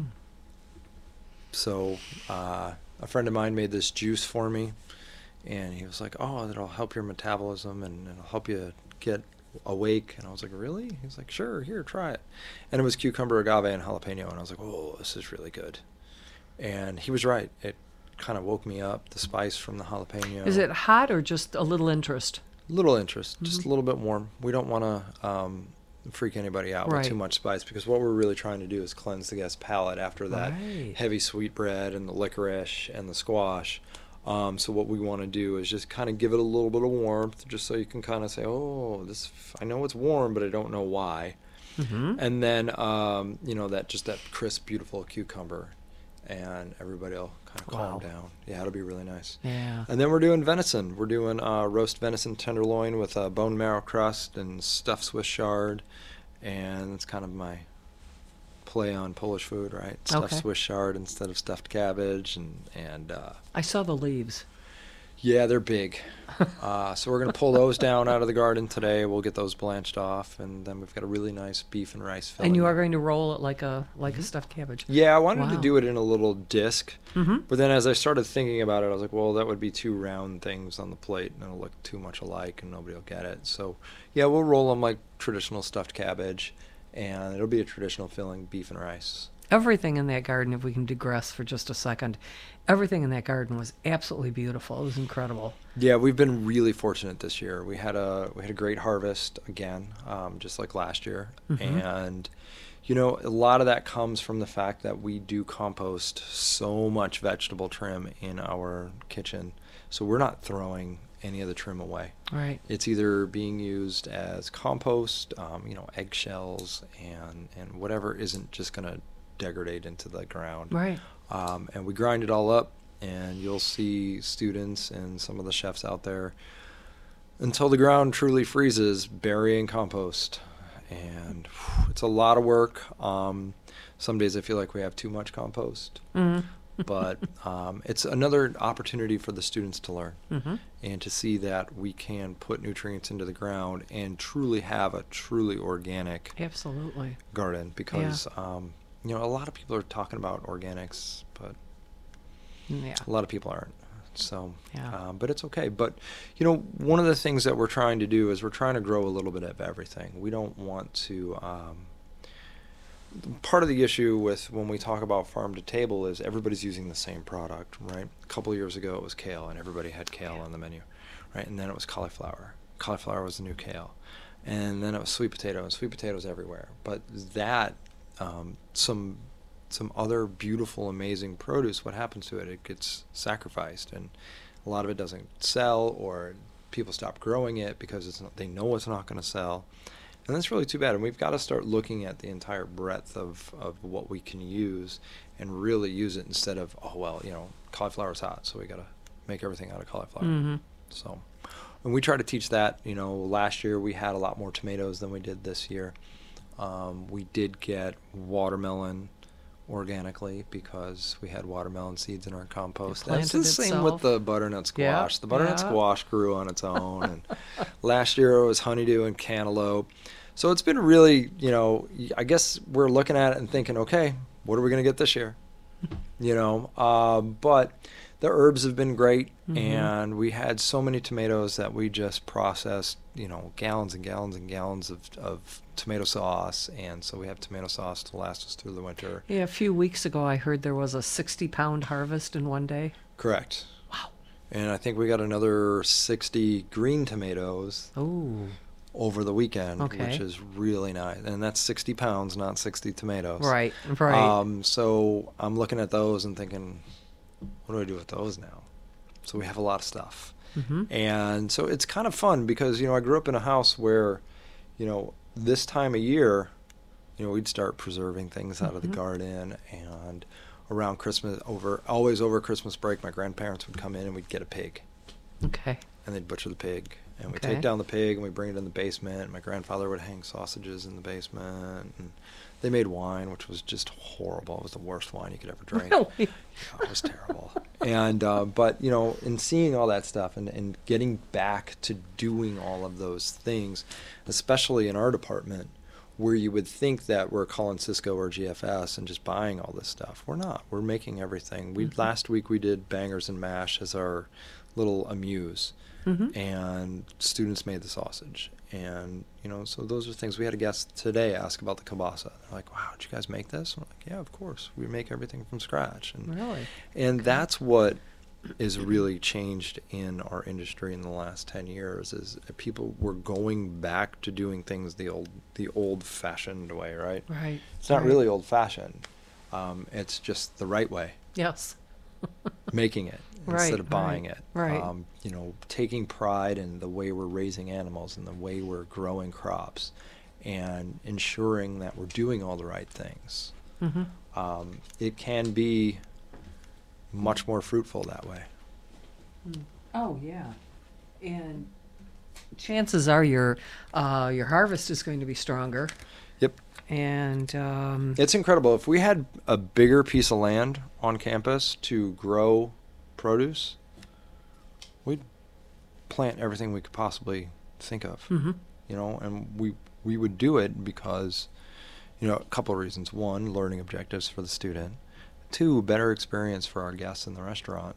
So uh, a friend of mine made this juice for me, and he was like, "Oh, that'll help your metabolism and it'll help you get awake." And I was like, "Really?" He's like, "Sure, here, try it." And it was cucumber, agave, and jalapeno, and I was like, "Oh, this is really good." And he was right. It kind of woke me up, the spice from the jalapeno. Is it hot or just a little interest? Little interest, just Mm-hmm. a little bit warm. We don't want to um, freak anybody out Right. with too much spice, because what we're really trying to do is cleanse the guest's palate after that Right. heavy sweetbread and the licorice and the squash. Um, so what we want to do is just kind of give it a little bit of warmth, just so you can kind of say, "Oh, this. I know it's warm, but I don't know why." Mm-hmm. And then um, you know, that just that crisp, beautiful cucumber, and everybody will kind of calm Wow. down. Yeah, it'll be really nice. Yeah. And then we're doing venison. We're doing uh, roast venison tenderloin with a bone marrow crust and stuffed Swiss chard, and it's kind of my play on Polish food, right? Stuffed Okay. Swiss chard instead of stuffed cabbage, and and uh, I saw the leaves. yeah, they're big. uh, so we're gonna pull those down out of the garden today. We'll get those blanched off, and then we've got a really nice beef and rice filling. And you are going to roll it like a like a stuffed cabbage. Yeah, I wanted Wow. to do it in a little disc, Mm-hmm. but then as I started thinking about it, I was like, well, that would be two round things on the plate, and it'll look too much alike, and nobody will get it. So, yeah, we'll roll them like traditional stuffed cabbage, and it'll be a traditional filling, beef and rice. Everything in that garden, if we can digress for just a second, everything in that garden was absolutely beautiful. It was incredible. Yeah, we've been really fortunate this year. We had a we had a great harvest again, um, just like last year, Mhm. and you know, a lot of that comes from the fact that we do compost so much vegetable trim in our kitchen, so we're not throwing any of the trim away. Right. It's either being used as compost, um, you know, eggshells and and whatever isn't just going to degrade into the ground. Right. Um, and we grind it all up, and you'll see students and some of the chefs out there, until the ground truly freezes, burying compost. And whew, it's a lot of work. Um, some days I feel like we have too much compost. Mm-hmm. But um, it's another opportunity for the students to learn Mm-hmm. and to see that we can put nutrients into the ground and truly have a truly organic Absolutely. garden, because um, you know, a lot of people are talking about organics, but Yeah. a lot of people aren't. So, Yeah. um, but it's okay. But, you know, one of the things that we're trying to do is we're trying to grow a little bit of everything. We don't want to. Um, part of the issue with when we talk about farm to table is everybody's using the same product, right? A couple of years ago it was kale, and everybody had kale on the menu, right? And then it was cauliflower. Cauliflower was the new kale, and then it was sweet potato, and sweet potatoes everywhere. But that um, some some other beautiful, amazing produce, what happens to it? It gets sacrificed, and a lot of it doesn't sell, or people stop growing it because it's not, they know it's not going to sell. And that's really too bad. And we've got to start looking at the entire breadth of, of what we can use and really use it, instead of, oh, well, you know, cauliflower's hot, so we got to make everything out of cauliflower. Mm-hmm. So, and we try to teach that. You know, last year we had a lot more tomatoes than we did this year. Um, we did get watermelon organically because we had watermelon seeds in our compost. It That's the planted same itself. with the butternut squash. Yeah, The butternut yeah. squash grew on its own. And last year it was honeydew and cantaloupe. So it's been really, you know, I guess we're looking at it and thinking, okay, what are we going to get this year? You know, um, but the herbs have been great, Mhm. and we had so many tomatoes that we just processed, you know, gallons and gallons and gallons of, of tomato sauce, and so we have tomato sauce to last us through the winter. Yeah, a few weeks ago I heard there was a sixty pound harvest in one day. Correct. Wow. And I think we got another sixty green tomatoes Oh, over the weekend, Okay. which is really nice. And that's sixty pounds, not sixty tomatoes. right, right. Um, so I'm looking at those and thinking, what do I do with those now? So we have a lot of stuff. hmm And so it's kind of fun because, you know, I grew up in a house where, you know, this time of year, you know, we'd start preserving things out of the Mhm. garden, and around Christmas, over always over Christmas break, my grandparents would come in and we'd get a pig, Okay. and they'd butcher the pig, and we'd Okay. take down the pig and we'd bring it in the basement. My grandfather would hang sausages in the basement, and they made wine, which was just horrible. It was the worst wine you could ever drink. Really? Yeah, it was terrible. And uh, but you know, in seeing all that stuff and, and getting back to doing all of those things, especially in our department, where you would think that we're calling Cisco or G F S and just buying all this stuff. We're not. We're making everything. We Mhm. last week we did bangers and mash as our little amuse, hmm and students made the sausage. And you know, so those are things. We had a guest today ask about the kielbasa. They're like, "Wow, did you guys make this?" I'm like, "Yeah, of course. We make everything from scratch." And Really? and that's what is really changed in our industry in the last ten years is people were going back to doing things the old the old fashioned way, right? Right. It's not right. really old fashioned. Um, it's just the right way, Yes. making it Right, instead of buying right, it. right. Um, you know, taking pride in the way we're raising animals and the way we're growing crops and ensuring that we're doing all the right things. hmm Um, it can be much more fruitful that way. Oh yeah, and chances are your uh, your harvest is going to be stronger. Yep. And um, It's incredible. If we had a bigger piece of land on campus to grow produce, we'd plant everything we could possibly think of. mhm. You know, and we we would do it because, you know, a couple of reasons. One, learning objectives for the student. Two, better experience for our guests in the restaurant.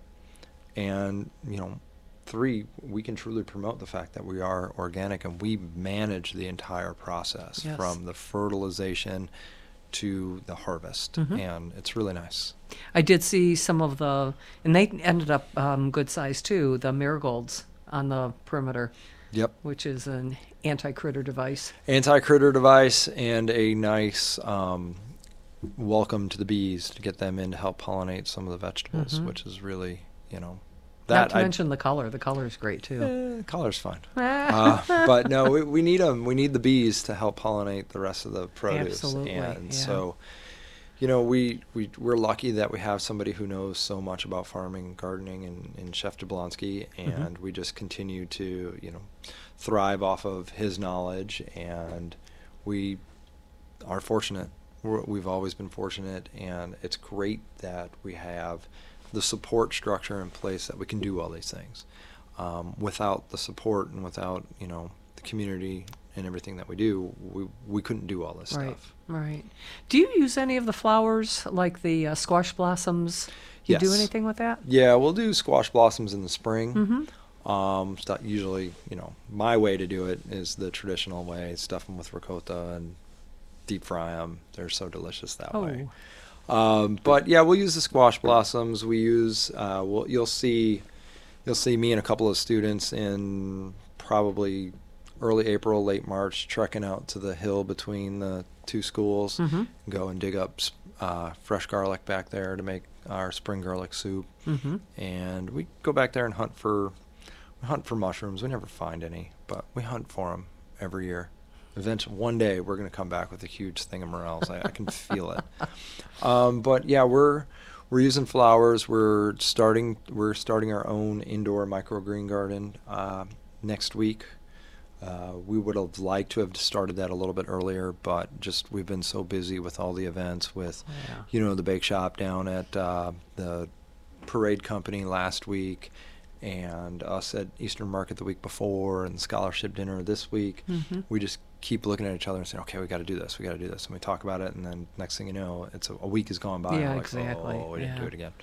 And, you know, three, we can truly promote the fact that we are organic and we manage the entire process Yes. from the fertilization to the harvest. Mhm. And it's really nice. I did see some of the, and they ended up um, good size too. The marigolds on the perimeter, Yep. which is an anti-critter device. Anti-critter device and a nice um, welcome to the bees to get them in to help pollinate some of the vegetables, Mhm. which is really, you know, Not that to I, mention the color. The color is great too. eh, color's fine. uh, but no, we, we need them. We need the bees to help pollinate the rest of the produce. Absolutely, And yeah. so, you know, we, we, we're lucky that we have somebody who knows so much about farming and gardening in, in Chef Jablonski, Mm-hmm. and we just continue to, you know, thrive off of his knowledge, and we are fortunate. We're, we've always been fortunate, and it's great that we have the support structure in place that we can do all these things. Um, without the support and without, you know, the community and everything that we do, we we couldn't do all this Right. stuff. Right. Do you use any of the flowers, like the uh, squash blossoms? You do Yes. anything with that? Yeah, we'll do squash blossoms in the spring. Mm-hmm. Um, stu- usually, you know, my way to do it is the traditional way: stuff them with ricotta and deep fry them. They're so delicious that way. Oh, Um, but yeah, we'll use the squash blossoms. We use, uh, we'll, you'll see, you'll see me and a couple of students in probably early April, late March, trekking out to the hill between the two schools, mm-hmm. go and dig up uh, fresh garlic back there to make our spring garlic soup. Mm-hmm. And we go back there and hunt for, we hunt for mushrooms. We never find any, but we hunt for them every year. Eventually, one day we're going to come back with a huge thing of morels. I, I can feel it. Um, but yeah, we're we're using flowers. We're starting we're starting our own indoor microgreen garden uh, next week. Uh, we would have liked to have started that a little bit earlier, but just we've been so busy with all the events, with Yeah. you know the bake shop down at uh, the Parade Company last week, and us at Eastern Market the week before, and the scholarship dinner this week. Mm-hmm. We just keep looking at each other and saying, okay, we got to do this, we got to do this. And we talk about it, and then next thing you know, it's a, a week has gone by. Yeah, and we're exactly, like, oh, we didn't do yeah. it again.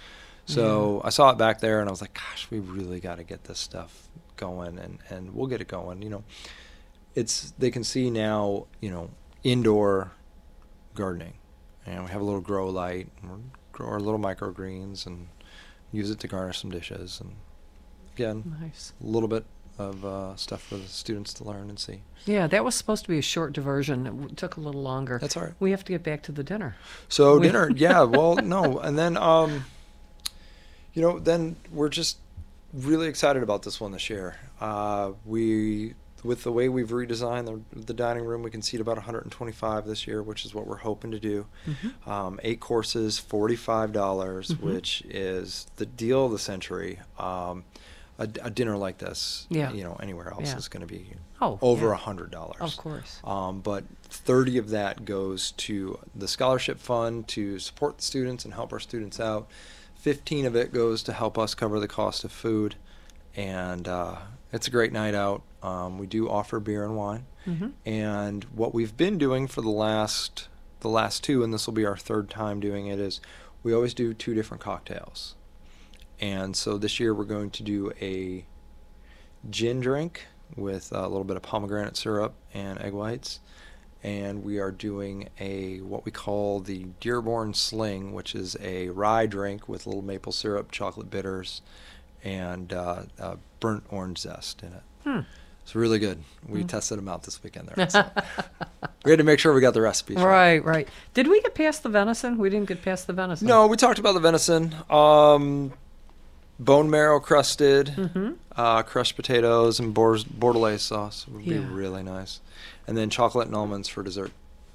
So yeah. I saw it back there, and I was like, gosh, we really got to get this stuff going, and, and we'll get it going. You know, it's they can see now, you know, indoor gardening. And we have a little grow light, and we'll grow our little microgreens and use it to garnish some dishes. And again, nice. a little bit of uh, stuff for the students to learn and see. Yeah, that was supposed to be a short diversion. It w- took a little longer. That's all right. We have to get back to the dinner. So we dinner, yeah, well, no. And then, um, you know, then we're just really excited about this one this year. Uh, we... With the way we've redesigned the, the dining room, we can seat about one hundred twenty-five this year, which is what we're hoping to do. Mm-hmm. Um, eight courses, forty-five dollars, mm-hmm. which is the deal of the century. Um, a, a dinner like this, yeah. you know, anywhere else yeah. is going to be oh, over yeah. one hundred dollars. Of course. Um, but thirty of that goes to the scholarship fund to support the students and help our students out. fifteen of it goes to help us cover the cost of food. And uh, it's a great night out. Um, we do offer beer and wine. Mm-hmm. And what we've been doing for the last the last two, and this will be our third time doing it, is we always do two different cocktails. And so this year we're going to do a gin drink with a little bit of pomegranate syrup and egg whites. And we are doing a what we call the Dearborn Sling, which is a rye drink with a little maple syrup, chocolate bitters, and uh, uh, burnt orange zest in it. Hmm. It's really good. We hmm. tested them out this weekend there. So. We had to make sure we got the recipes right. Right, right. Did we get past the venison? We didn't get past the venison. No, we talked about the venison. Um, bone marrow crusted, mm-hmm. uh, crushed potatoes, and bord- bordelaise sauce would yeah. be really nice. And then chocolate and almonds for dessert.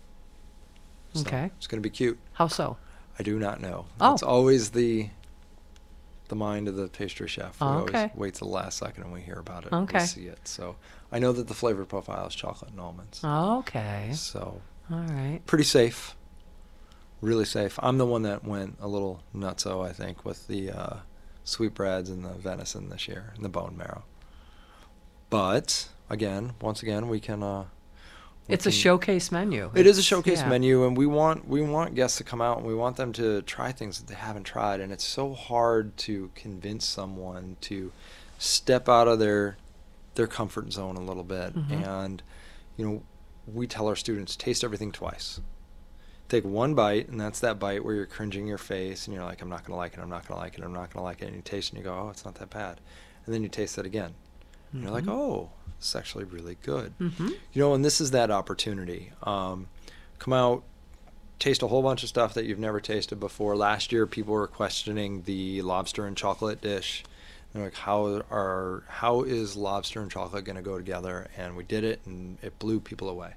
So okay. It's going to be cute. How so? I do not know. Oh. It's always the... the mind of the pastry chef. We oh, okay. always wait till the last second and we hear about it. Okay. We see it. So I know that the flavor profile is chocolate and almonds. Okay. So all right. Pretty safe. Really safe. I'm the one that went a little nutso, I think, with the uh, sweetbreads and the venison this year and the bone marrow. But again, once again, we can. Uh, we it's can, a showcase menu. It it's, is a showcase yeah. menu, and we want we want guests to come out and we want them to try things that they haven't tried. And it's so hard to convince someone to step out of their their comfort zone a little bit. Mm-hmm. And you know, we tell our students, taste everything twice. Take one bite, and that's that bite where you're cringing your face and you're like, I'm not going to like it, I'm not going to like it, I'm not going to like it. And you taste and you go, oh, it's not that bad. And then you taste it again. Mm-hmm. And you're like, oh, it's actually really good. Mm-hmm. You know, and this is that opportunity. Um, come out, taste a whole bunch of stuff that you've never tasted before. Last year, people were questioning the lobster and chocolate dish. They're like, how are how is lobster and chocolate going to go together? And we did it, and it blew people away.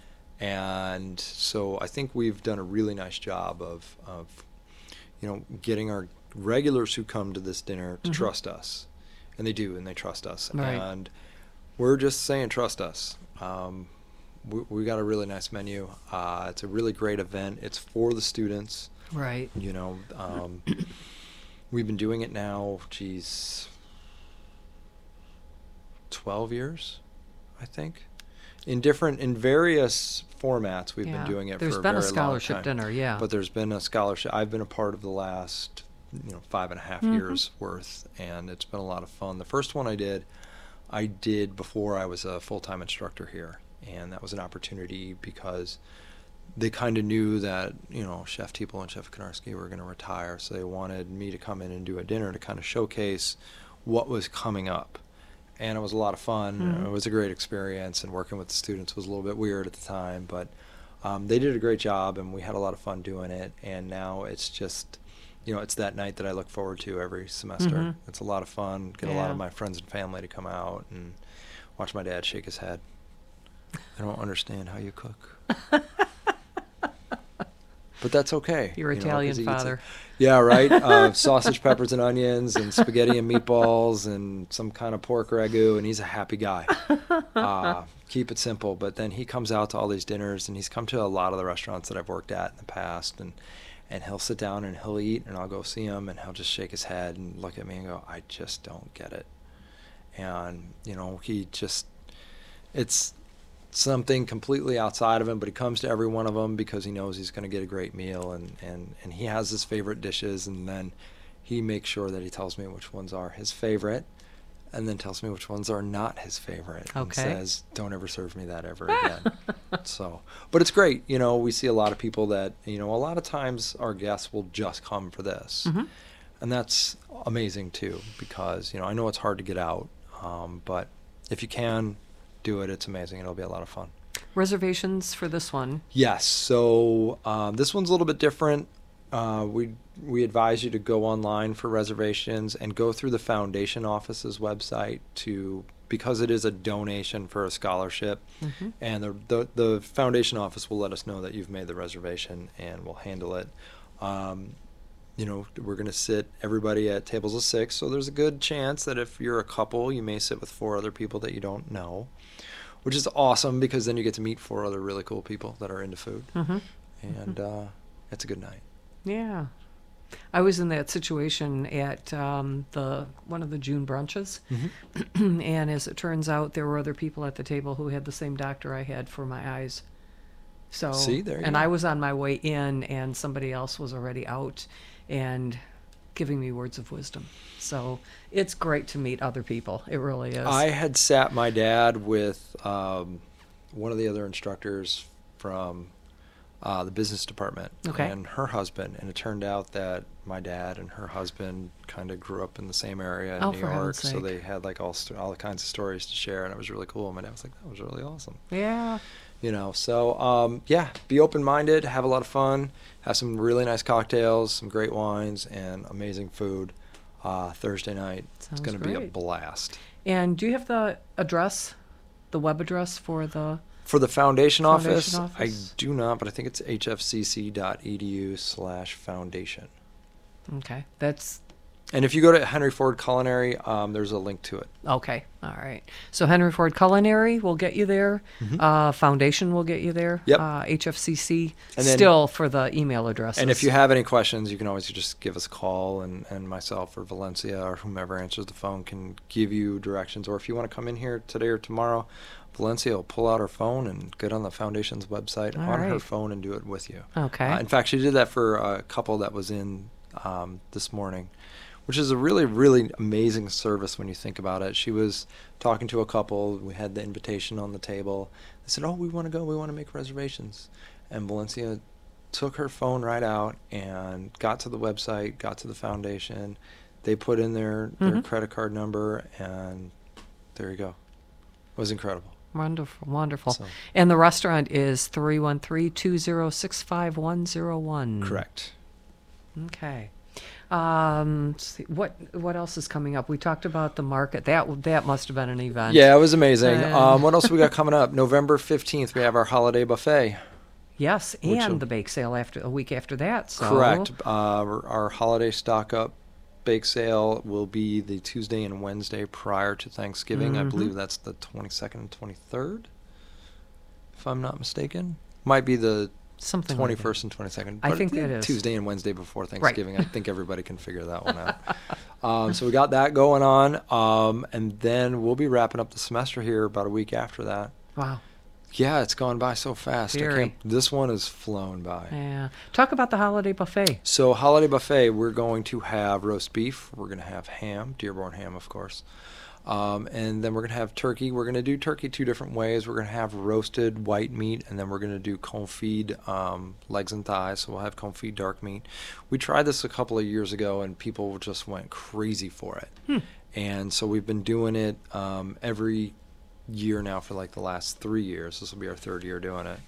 And so I think we've done a really nice job of, of you know, getting our regulars who come to this dinner to mm-hmm. trust us. And they do, and they trust us. Right. And we're just saying, trust us. Um, we, we got a really nice menu. Uh, it's a really great event. It's for the students. Right. You know, um, we've been doing it now, geez, twelve years, I think. In different, in various formats, we've yeah. been doing it there's for a been very a scholarship long time. dinner, yeah. But there's been a scholarship. I've been a part of the last, you know, five and a half mm-hmm. years worth, and it's been a lot of fun. The first one I did, I did before I was a full-time instructor here, and that was an opportunity because they kind of knew that, you know, Chef Teeple and Chef Konarski were going to retire, so they wanted me to come in and do a dinner to kind of showcase what was coming up. And it was a lot of fun. Mm-hmm. It was a great experience, and working with the students was a little bit weird at the time, but um, they did a great job, and we had a lot of fun doing it. And now it's just, you know, it's that night that I look forward to every semester. Mm-hmm. It's a lot of fun. Get yeah. a lot of my friends and family to come out and watch my dad shake his head. I don't understand how you cook. But that's okay. Your you Italian know, father. Yeah, right. Uh, sausage, peppers, and onions, and spaghetti and meatballs, and some kind of pork ragu, and he's a happy guy. Uh, keep it simple. But then he comes out to all these dinners, and he's come to a lot of the restaurants that I've worked at in the past, and and he'll sit down and he'll eat, and I'll go see him, and he'll just shake his head and look at me and go, I just don't get it. And, you know, he just, it's something completely outside of him, but he comes to every one of them because he knows he's going to get a great meal, and, and, and he has his favorite dishes, and then he makes sure that he tells me which ones are his favorite, and then tells me which ones are not his favorite. Okay. And says, don't ever serve me that ever again. So, but it's great. You know, we see a lot of people that, you know, a lot of times our guests will just come for this. Mm-hmm. And that's amazing too, because, you know, I know it's hard to get out, um, but if you can do it, it's amazing. It'll be a lot of fun. Reservations for this one? Yes. So um, this one's a little bit different. Uh, we we advise you to go online for reservations and go through the foundation office's website to because it is a donation for a scholarship, mm-hmm. and the, the the foundation office will let us know that you've made the reservation and we'll handle it. Um, you know, we're going to sit everybody at tables of six, so there's a good chance that if you're a couple, you may sit with four other people that you don't know, which is awesome because then you get to meet four other really cool people that are into food, mm-hmm. and uh, it's a good night. Yeah. I was in that situation at um, the one of the June brunches, Mm-hmm. and as it turns out, there were other people at the table who had the same doctor I had for my eyes. So, See, there you and go. I was on my way in, and somebody else was already out and giving me words of wisdom. So it's great to meet other people. It really is. I had sat my dad with um, one of the other instructors from uh, the business department, Okay. and her husband, and it turned out that my dad and her husband kind of grew up in the same area in Oh, New for York, heaven's so sake. they had like all st- all kinds of stories to share, and it was really cool. And my dad was like, "That was really awesome." Yeah. You know, so um, yeah, be open-minded, have a lot of fun, have some really nice cocktails, some great wines, and amazing food. Uh, Thursday night, Sounds it's going to be a great. blast. And do you have the address, the web address for the... For the foundation, Foundation office, office? I do not, but I think it's hfcc.edu slash foundation. Okay, that's... And if you go to Henry Ford Culinary, um, there's a link to it. Okay, all right. So Henry Ford Culinary will get you there. Mhm. Uh, Foundation will get you there. Yep. Uh, H F C C And then- still for the email addresses. And if you have any questions, you can always just give us a call, and, and myself or Valencia or whomever answers the phone can give you directions. Or if you want to come in here today or tomorrow, Valencia will pull out her phone and get on the foundation's website All on her right. phone and do it with you. Okay. Uh, in fact, she did that for a couple that was in um, this morning, which is a really, really amazing service when you think about it. She was talking to a couple. We had the invitation on the table. They said, "Oh, we want to go. We want to make reservations." And Valencia took her phone right out and got to the website, got to the foundation. They put in their, their Mhm. credit card number, and there you go. It was incredible. Wonderful, wonderful. So- And the restaurant is three one three, two zero six, five one zero one. Correct. Okay. Um, let's see, what what else is coming up? We talked about the market. That that must have been an event. Yeah, it was amazing. Uh, um, what else we got coming up? November fifteenth, we have our holiday buffet. Yes, Which and will- the bake sale after a week after that. So. Correct. Uh, our, our holiday stock up bake sale will be the Tuesday and Wednesday prior to Thanksgiving. I Mhm. believe that's the twenty-second and twenty-third, if I'm not mistaken. Might be the Something like that. twenty-first and twenty-second. I but think it- that is. Tuesday and Wednesday before Thanksgiving. I think everybody can figure that one out. Um, so we got that going on, um, and then we'll be wrapping up the semester here about a week after that. Wow. Yeah, it's gone by so fast. I Very. can't, this one has flown by. Yeah. Talk about the holiday buffet. So holiday buffet, we're going to have roast beef. We're going to have ham, Dearborn ham, of course. Um, and then we're going to have turkey. We're going to do turkey two different ways. We're going to have roasted white meat, and then we're going to do confit um, legs and thighs. So we'll have confit dark meat. We tried this a couple of years ago, and people just went crazy for it. Hmm. And so we've been doing it um, every year now for like the last three years. This will be our third year doing it.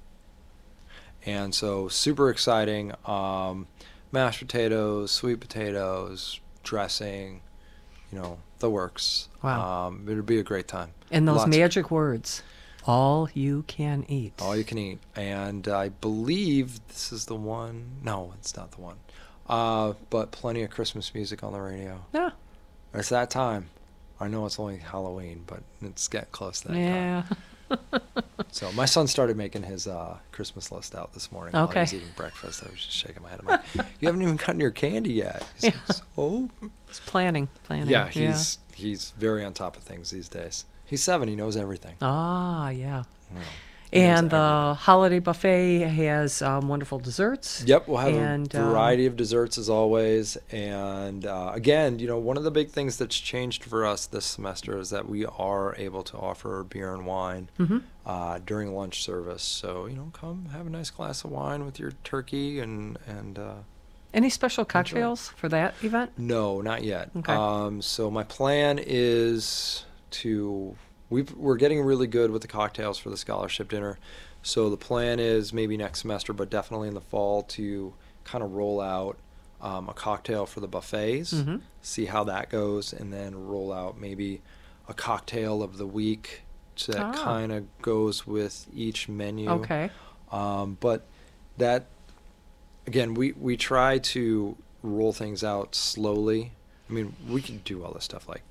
And so super exciting. Um, mashed potatoes, sweet potatoes, dressing, you know, the works. Wow. Um, it'll be a great time. And those Lots of- magic words. All you can eat. all you can eat. And I believe this is the one. No, it's not the one. Uh, but plenty of Christmas music on the radio. Yeah. It's that time. I know it's only Halloween, but it's getting close to that time. Yeah. So my son started making his uh, Christmas list out this morning while Okay. he was eating breakfast. I was just shaking my head. I'm like, "You haven't even gotten your candy yet." He's like, "Oh, It's planning. Planning. yeah." He's he's very on top of things these days. He's seven. He knows everything. Ah, yeah. Yeah. And the holiday buffet has um, wonderful desserts. Yep, we'll have and, a variety um, of desserts as always. And uh, again, you know, one of the big things that's changed for us this semester is that we are able to offer beer and wine mm-hmm. uh, during lunch service. So, you know, come have a nice glass of wine with your turkey and and. Uh, Any special cocktails enjoy. For that event? No, not yet. Okay. Um, so my plan is to. We've, we're getting really good with the cocktails for the scholarship dinner. So the plan is maybe next semester, but definitely in the fall, to kind of roll out um, a cocktail for the buffets, mm-hmm. see how that goes, and then roll out maybe a cocktail of the week that ah. kind of goes with each menu. Okay. Um, but that, again, we, we try to roll things out slowly. I mean, we can do all this stuff like...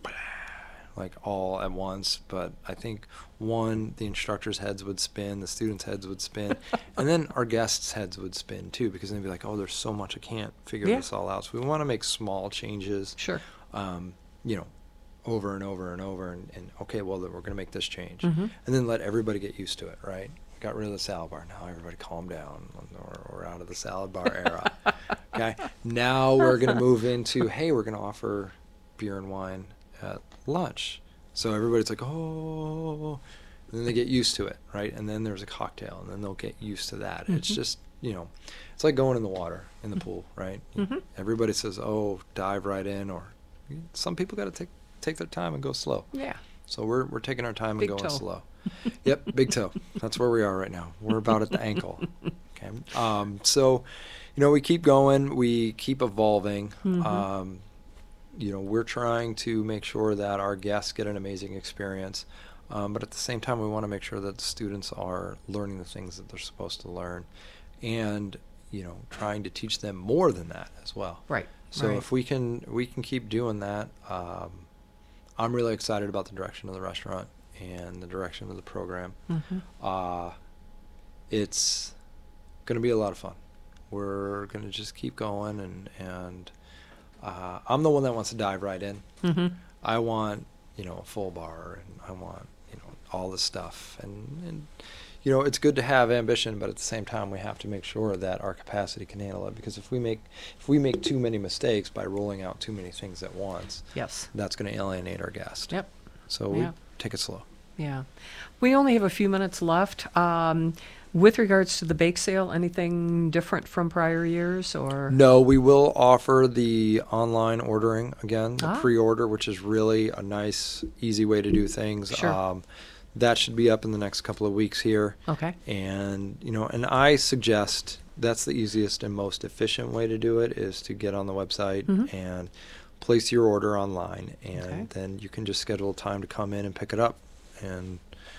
like all at once, but I think one, the instructors' heads would spin, the students' heads would spin, and then our guests' heads would spin too, because they'd be like, oh, there's so much, I can't figure yeah. this all out. So we want to make small changes, sure, um, you know, over and over and over, and, and okay, well, then we're going to make this change, mm-hmm. and then let everybody get used to it, right? Got rid of the salad bar. Now everybody calm down. We're, we're out of the salad bar era. Okay, now we're going to move into, hey, we're going to offer beer and wine at lunch. So everybody's like, oh, and then they get used to it, right? And then there's a cocktail, and then they'll get used to that. Mm-hmm. It's just, you know, it's like going in the water, in the pool, right? Mm-hmm. Everybody says, oh, dive right in, or some people got to take take their time and go slow. Yeah. So we're we're taking our time big and going toe. slow. Yep, big toe. That's where we are right now. We're about at the ankle. Okay. Um, so, you know, we keep going. We keep evolving. Mm-hmm. Um, you know, we're trying to make sure that our guests get an amazing experience, um, but at the same time, we want to make sure that the students are learning the things that they're supposed to learn, and you know, trying to teach them more than that as well. Right. So right. if we can, we can keep doing that. Um, I'm really excited about the direction of the restaurant and the direction of the program. Mm-hmm. Uh, it's going to be a lot of fun. We're going to just keep going and and. Uh, I'm the one that wants to dive right in. Mm-hmm. I want, you know, a full bar, and I want, you know, all this stuff. And, and, you know, it's good to have ambition, but at the same time, we have to make sure that our capacity can handle it. Because if we make if we make too many mistakes by rolling out too many things at once, yes, that's going to alienate our guest. Yep. So yeah. we take it slow. Yeah. We only have a few minutes left. Um, With regards to the bake sale, anything different from prior years, or? No, we will offer the online ordering again, the ah. pre-order, which is really a nice, easy way to do things. Sure. Um, that should be up in the next couple of weeks here. Okay. And, you know, and I suggest that's the easiest and most efficient way to do it, is to get on the website mm-hmm. and place your order online, and okay. then you can just schedule time to come in and pick it up, and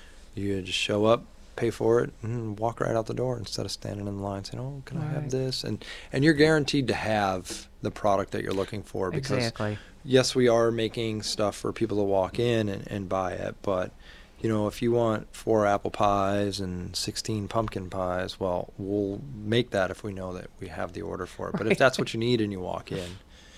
you just show up, pay for it, and walk right out the door instead of standing in line saying, oh, can All I have right. this? And and you're guaranteed to have the product that you're looking for, because exactly. yes, we are making stuff for people to walk in and, and buy it, but you know, if you want four apple pies and sixteen pumpkin pies, well, we'll make that if we know that we have the order for it. But right. if that's what you need and you walk in,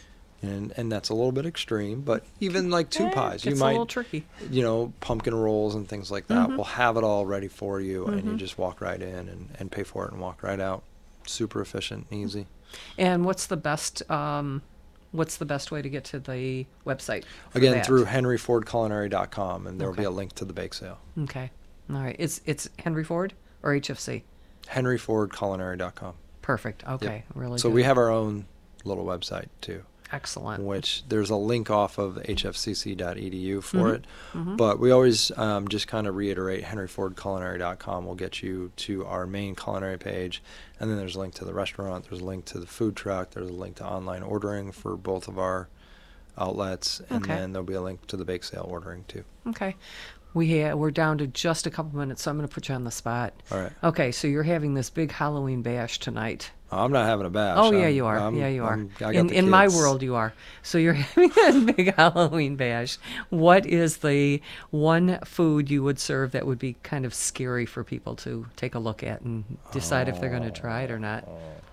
and and that's a little bit extreme, but even like two yeah, pies, you it's might, a little tricky. you know, pumpkin rolls and things like that. Mm-hmm. We'll have it all ready for you, Mm-hmm. and you just walk right in and, and pay for it and walk right out. Super efficient and easy. And what's the best um, what's the best way to get to the website? Again, that? through henry ford culinary dot com, and there will Okay. be a link to the bake sale. Okay. All right. It's it's Henry Ford or H F C? henry ford culinary dot com. Perfect. Okay. Yep. Really So good. we have our own little website too. Excellent. Which there's a link off of h f c c dot e d u for mm-hmm. it. Mm-hmm. But we always um, just kind of reiterate henry ford culinary dot com will get you to our main culinary page. And then there's a link to the restaurant. There's a link to the food truck. There's a link to online ordering for both of our outlets. And Okay. then there'll be a link to the bake sale ordering too. Okay. We ha- we're down to just a couple minutes, so I'm going to put you on the spot. All right. Okay, so you're having this big Halloween bash tonight. I'm not having a bash. Oh, yeah, I'm- you are. I'm- yeah, you are. I'm- I got in the in my kids. world, you are. So you're having this big Halloween bash. What is the one food you would serve that would be kind of scary for people to take a look at and decide if they're going to try it or not?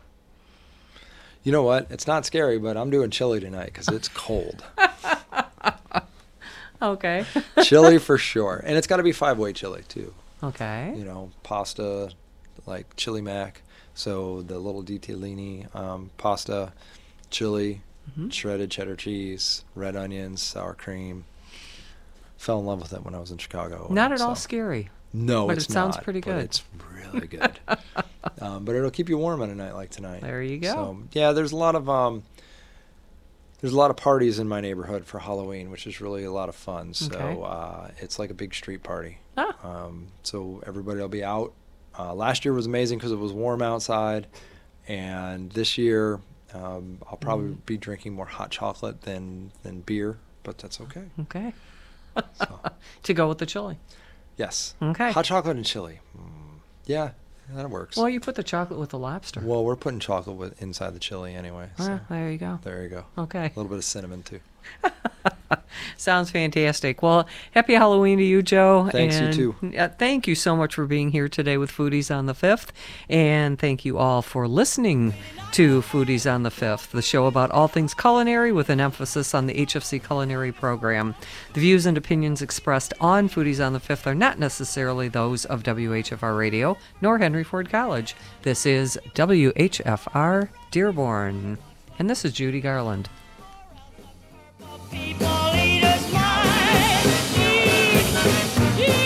You know what? It's not scary, but I'm doing chili tonight because it's cold. Okay. Chili for sure. And it's got to be five-way chili, too. Okay. You know, pasta like chili mac. So the little ditalini um, pasta, chili, mm-hmm. shredded cheddar cheese, red onions, sour cream. Fell in love with it when I was in Chicago. Not at so. all scary. No, but it's it sounds not, pretty good. But it's really good. um, but it'll keep you warm on a night like tonight. There you go. So yeah, there's a lot of um, there's a lot of parties in my neighborhood for Halloween, which is really a lot of fun. So okay. uh, it's like a big street party. Ah. Um, so everybody will be out. Uh, last year was amazing because it was warm outside, and this year um, I'll probably mm. be drinking more hot chocolate than than beer, but that's okay. Okay. So. To go with the chili. Yes. Okay. Hot chocolate and chili. Mm, yeah, that works. Well, you put the chocolate with the lobster. Well, we're putting chocolate with, inside the chili anyway. So ah, there you go. There you go. Okay. A little bit of cinnamon, too. Sounds fantastic. Well, happy Halloween to you, Joe. Thanks, and, you too. Uh, thank you so much for being here today with Foodies on the Fifth. And thank you all for listening to Foodies on the Fifth, the show about all things culinary with an emphasis on the H F C culinary program. The views and opinions expressed on Foodies on the Fifth are not necessarily those of W H F R Radio nor Henry Ford College. This is W H F R Dearborn. And this is Judy Garland. People eaters might eat you.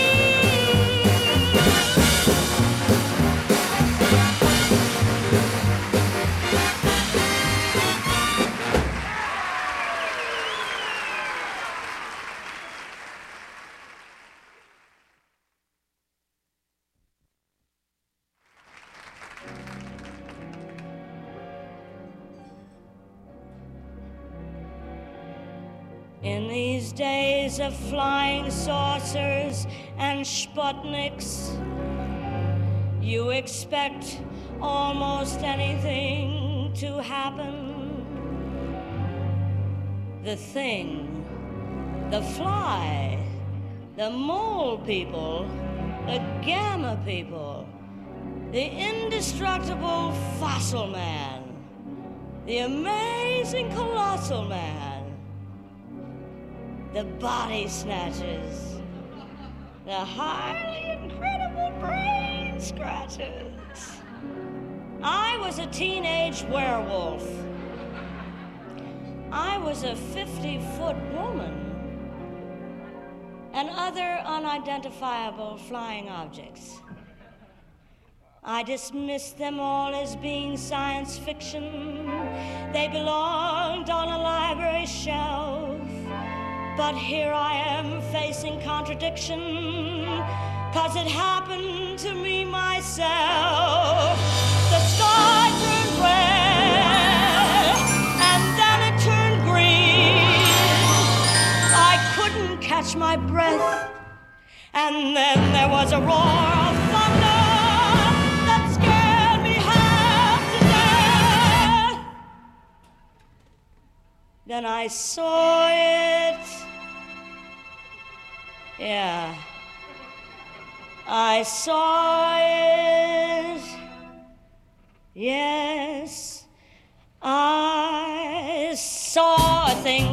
In these days of flying saucers and Sputniks, you expect almost anything to happen. The thing, the fly, the mole people, the gamma people, the indestructible fossil man, the amazing colossal man, the body snatchers, the highly incredible brain scratchers. I was a teenage werewolf. I was a fifty-foot woman. And other unidentifiable flying objects. I dismissed them all as being science fiction. They belonged on a library shelf. But here I am facing contradiction, 'cause it happened to me myself. The sky turned red, and then it turned green. I couldn't catch my breath, and then there was a roar of thunder that scared me half to death. Then I saw it. Yeah, I saw it. Yes, I saw a thing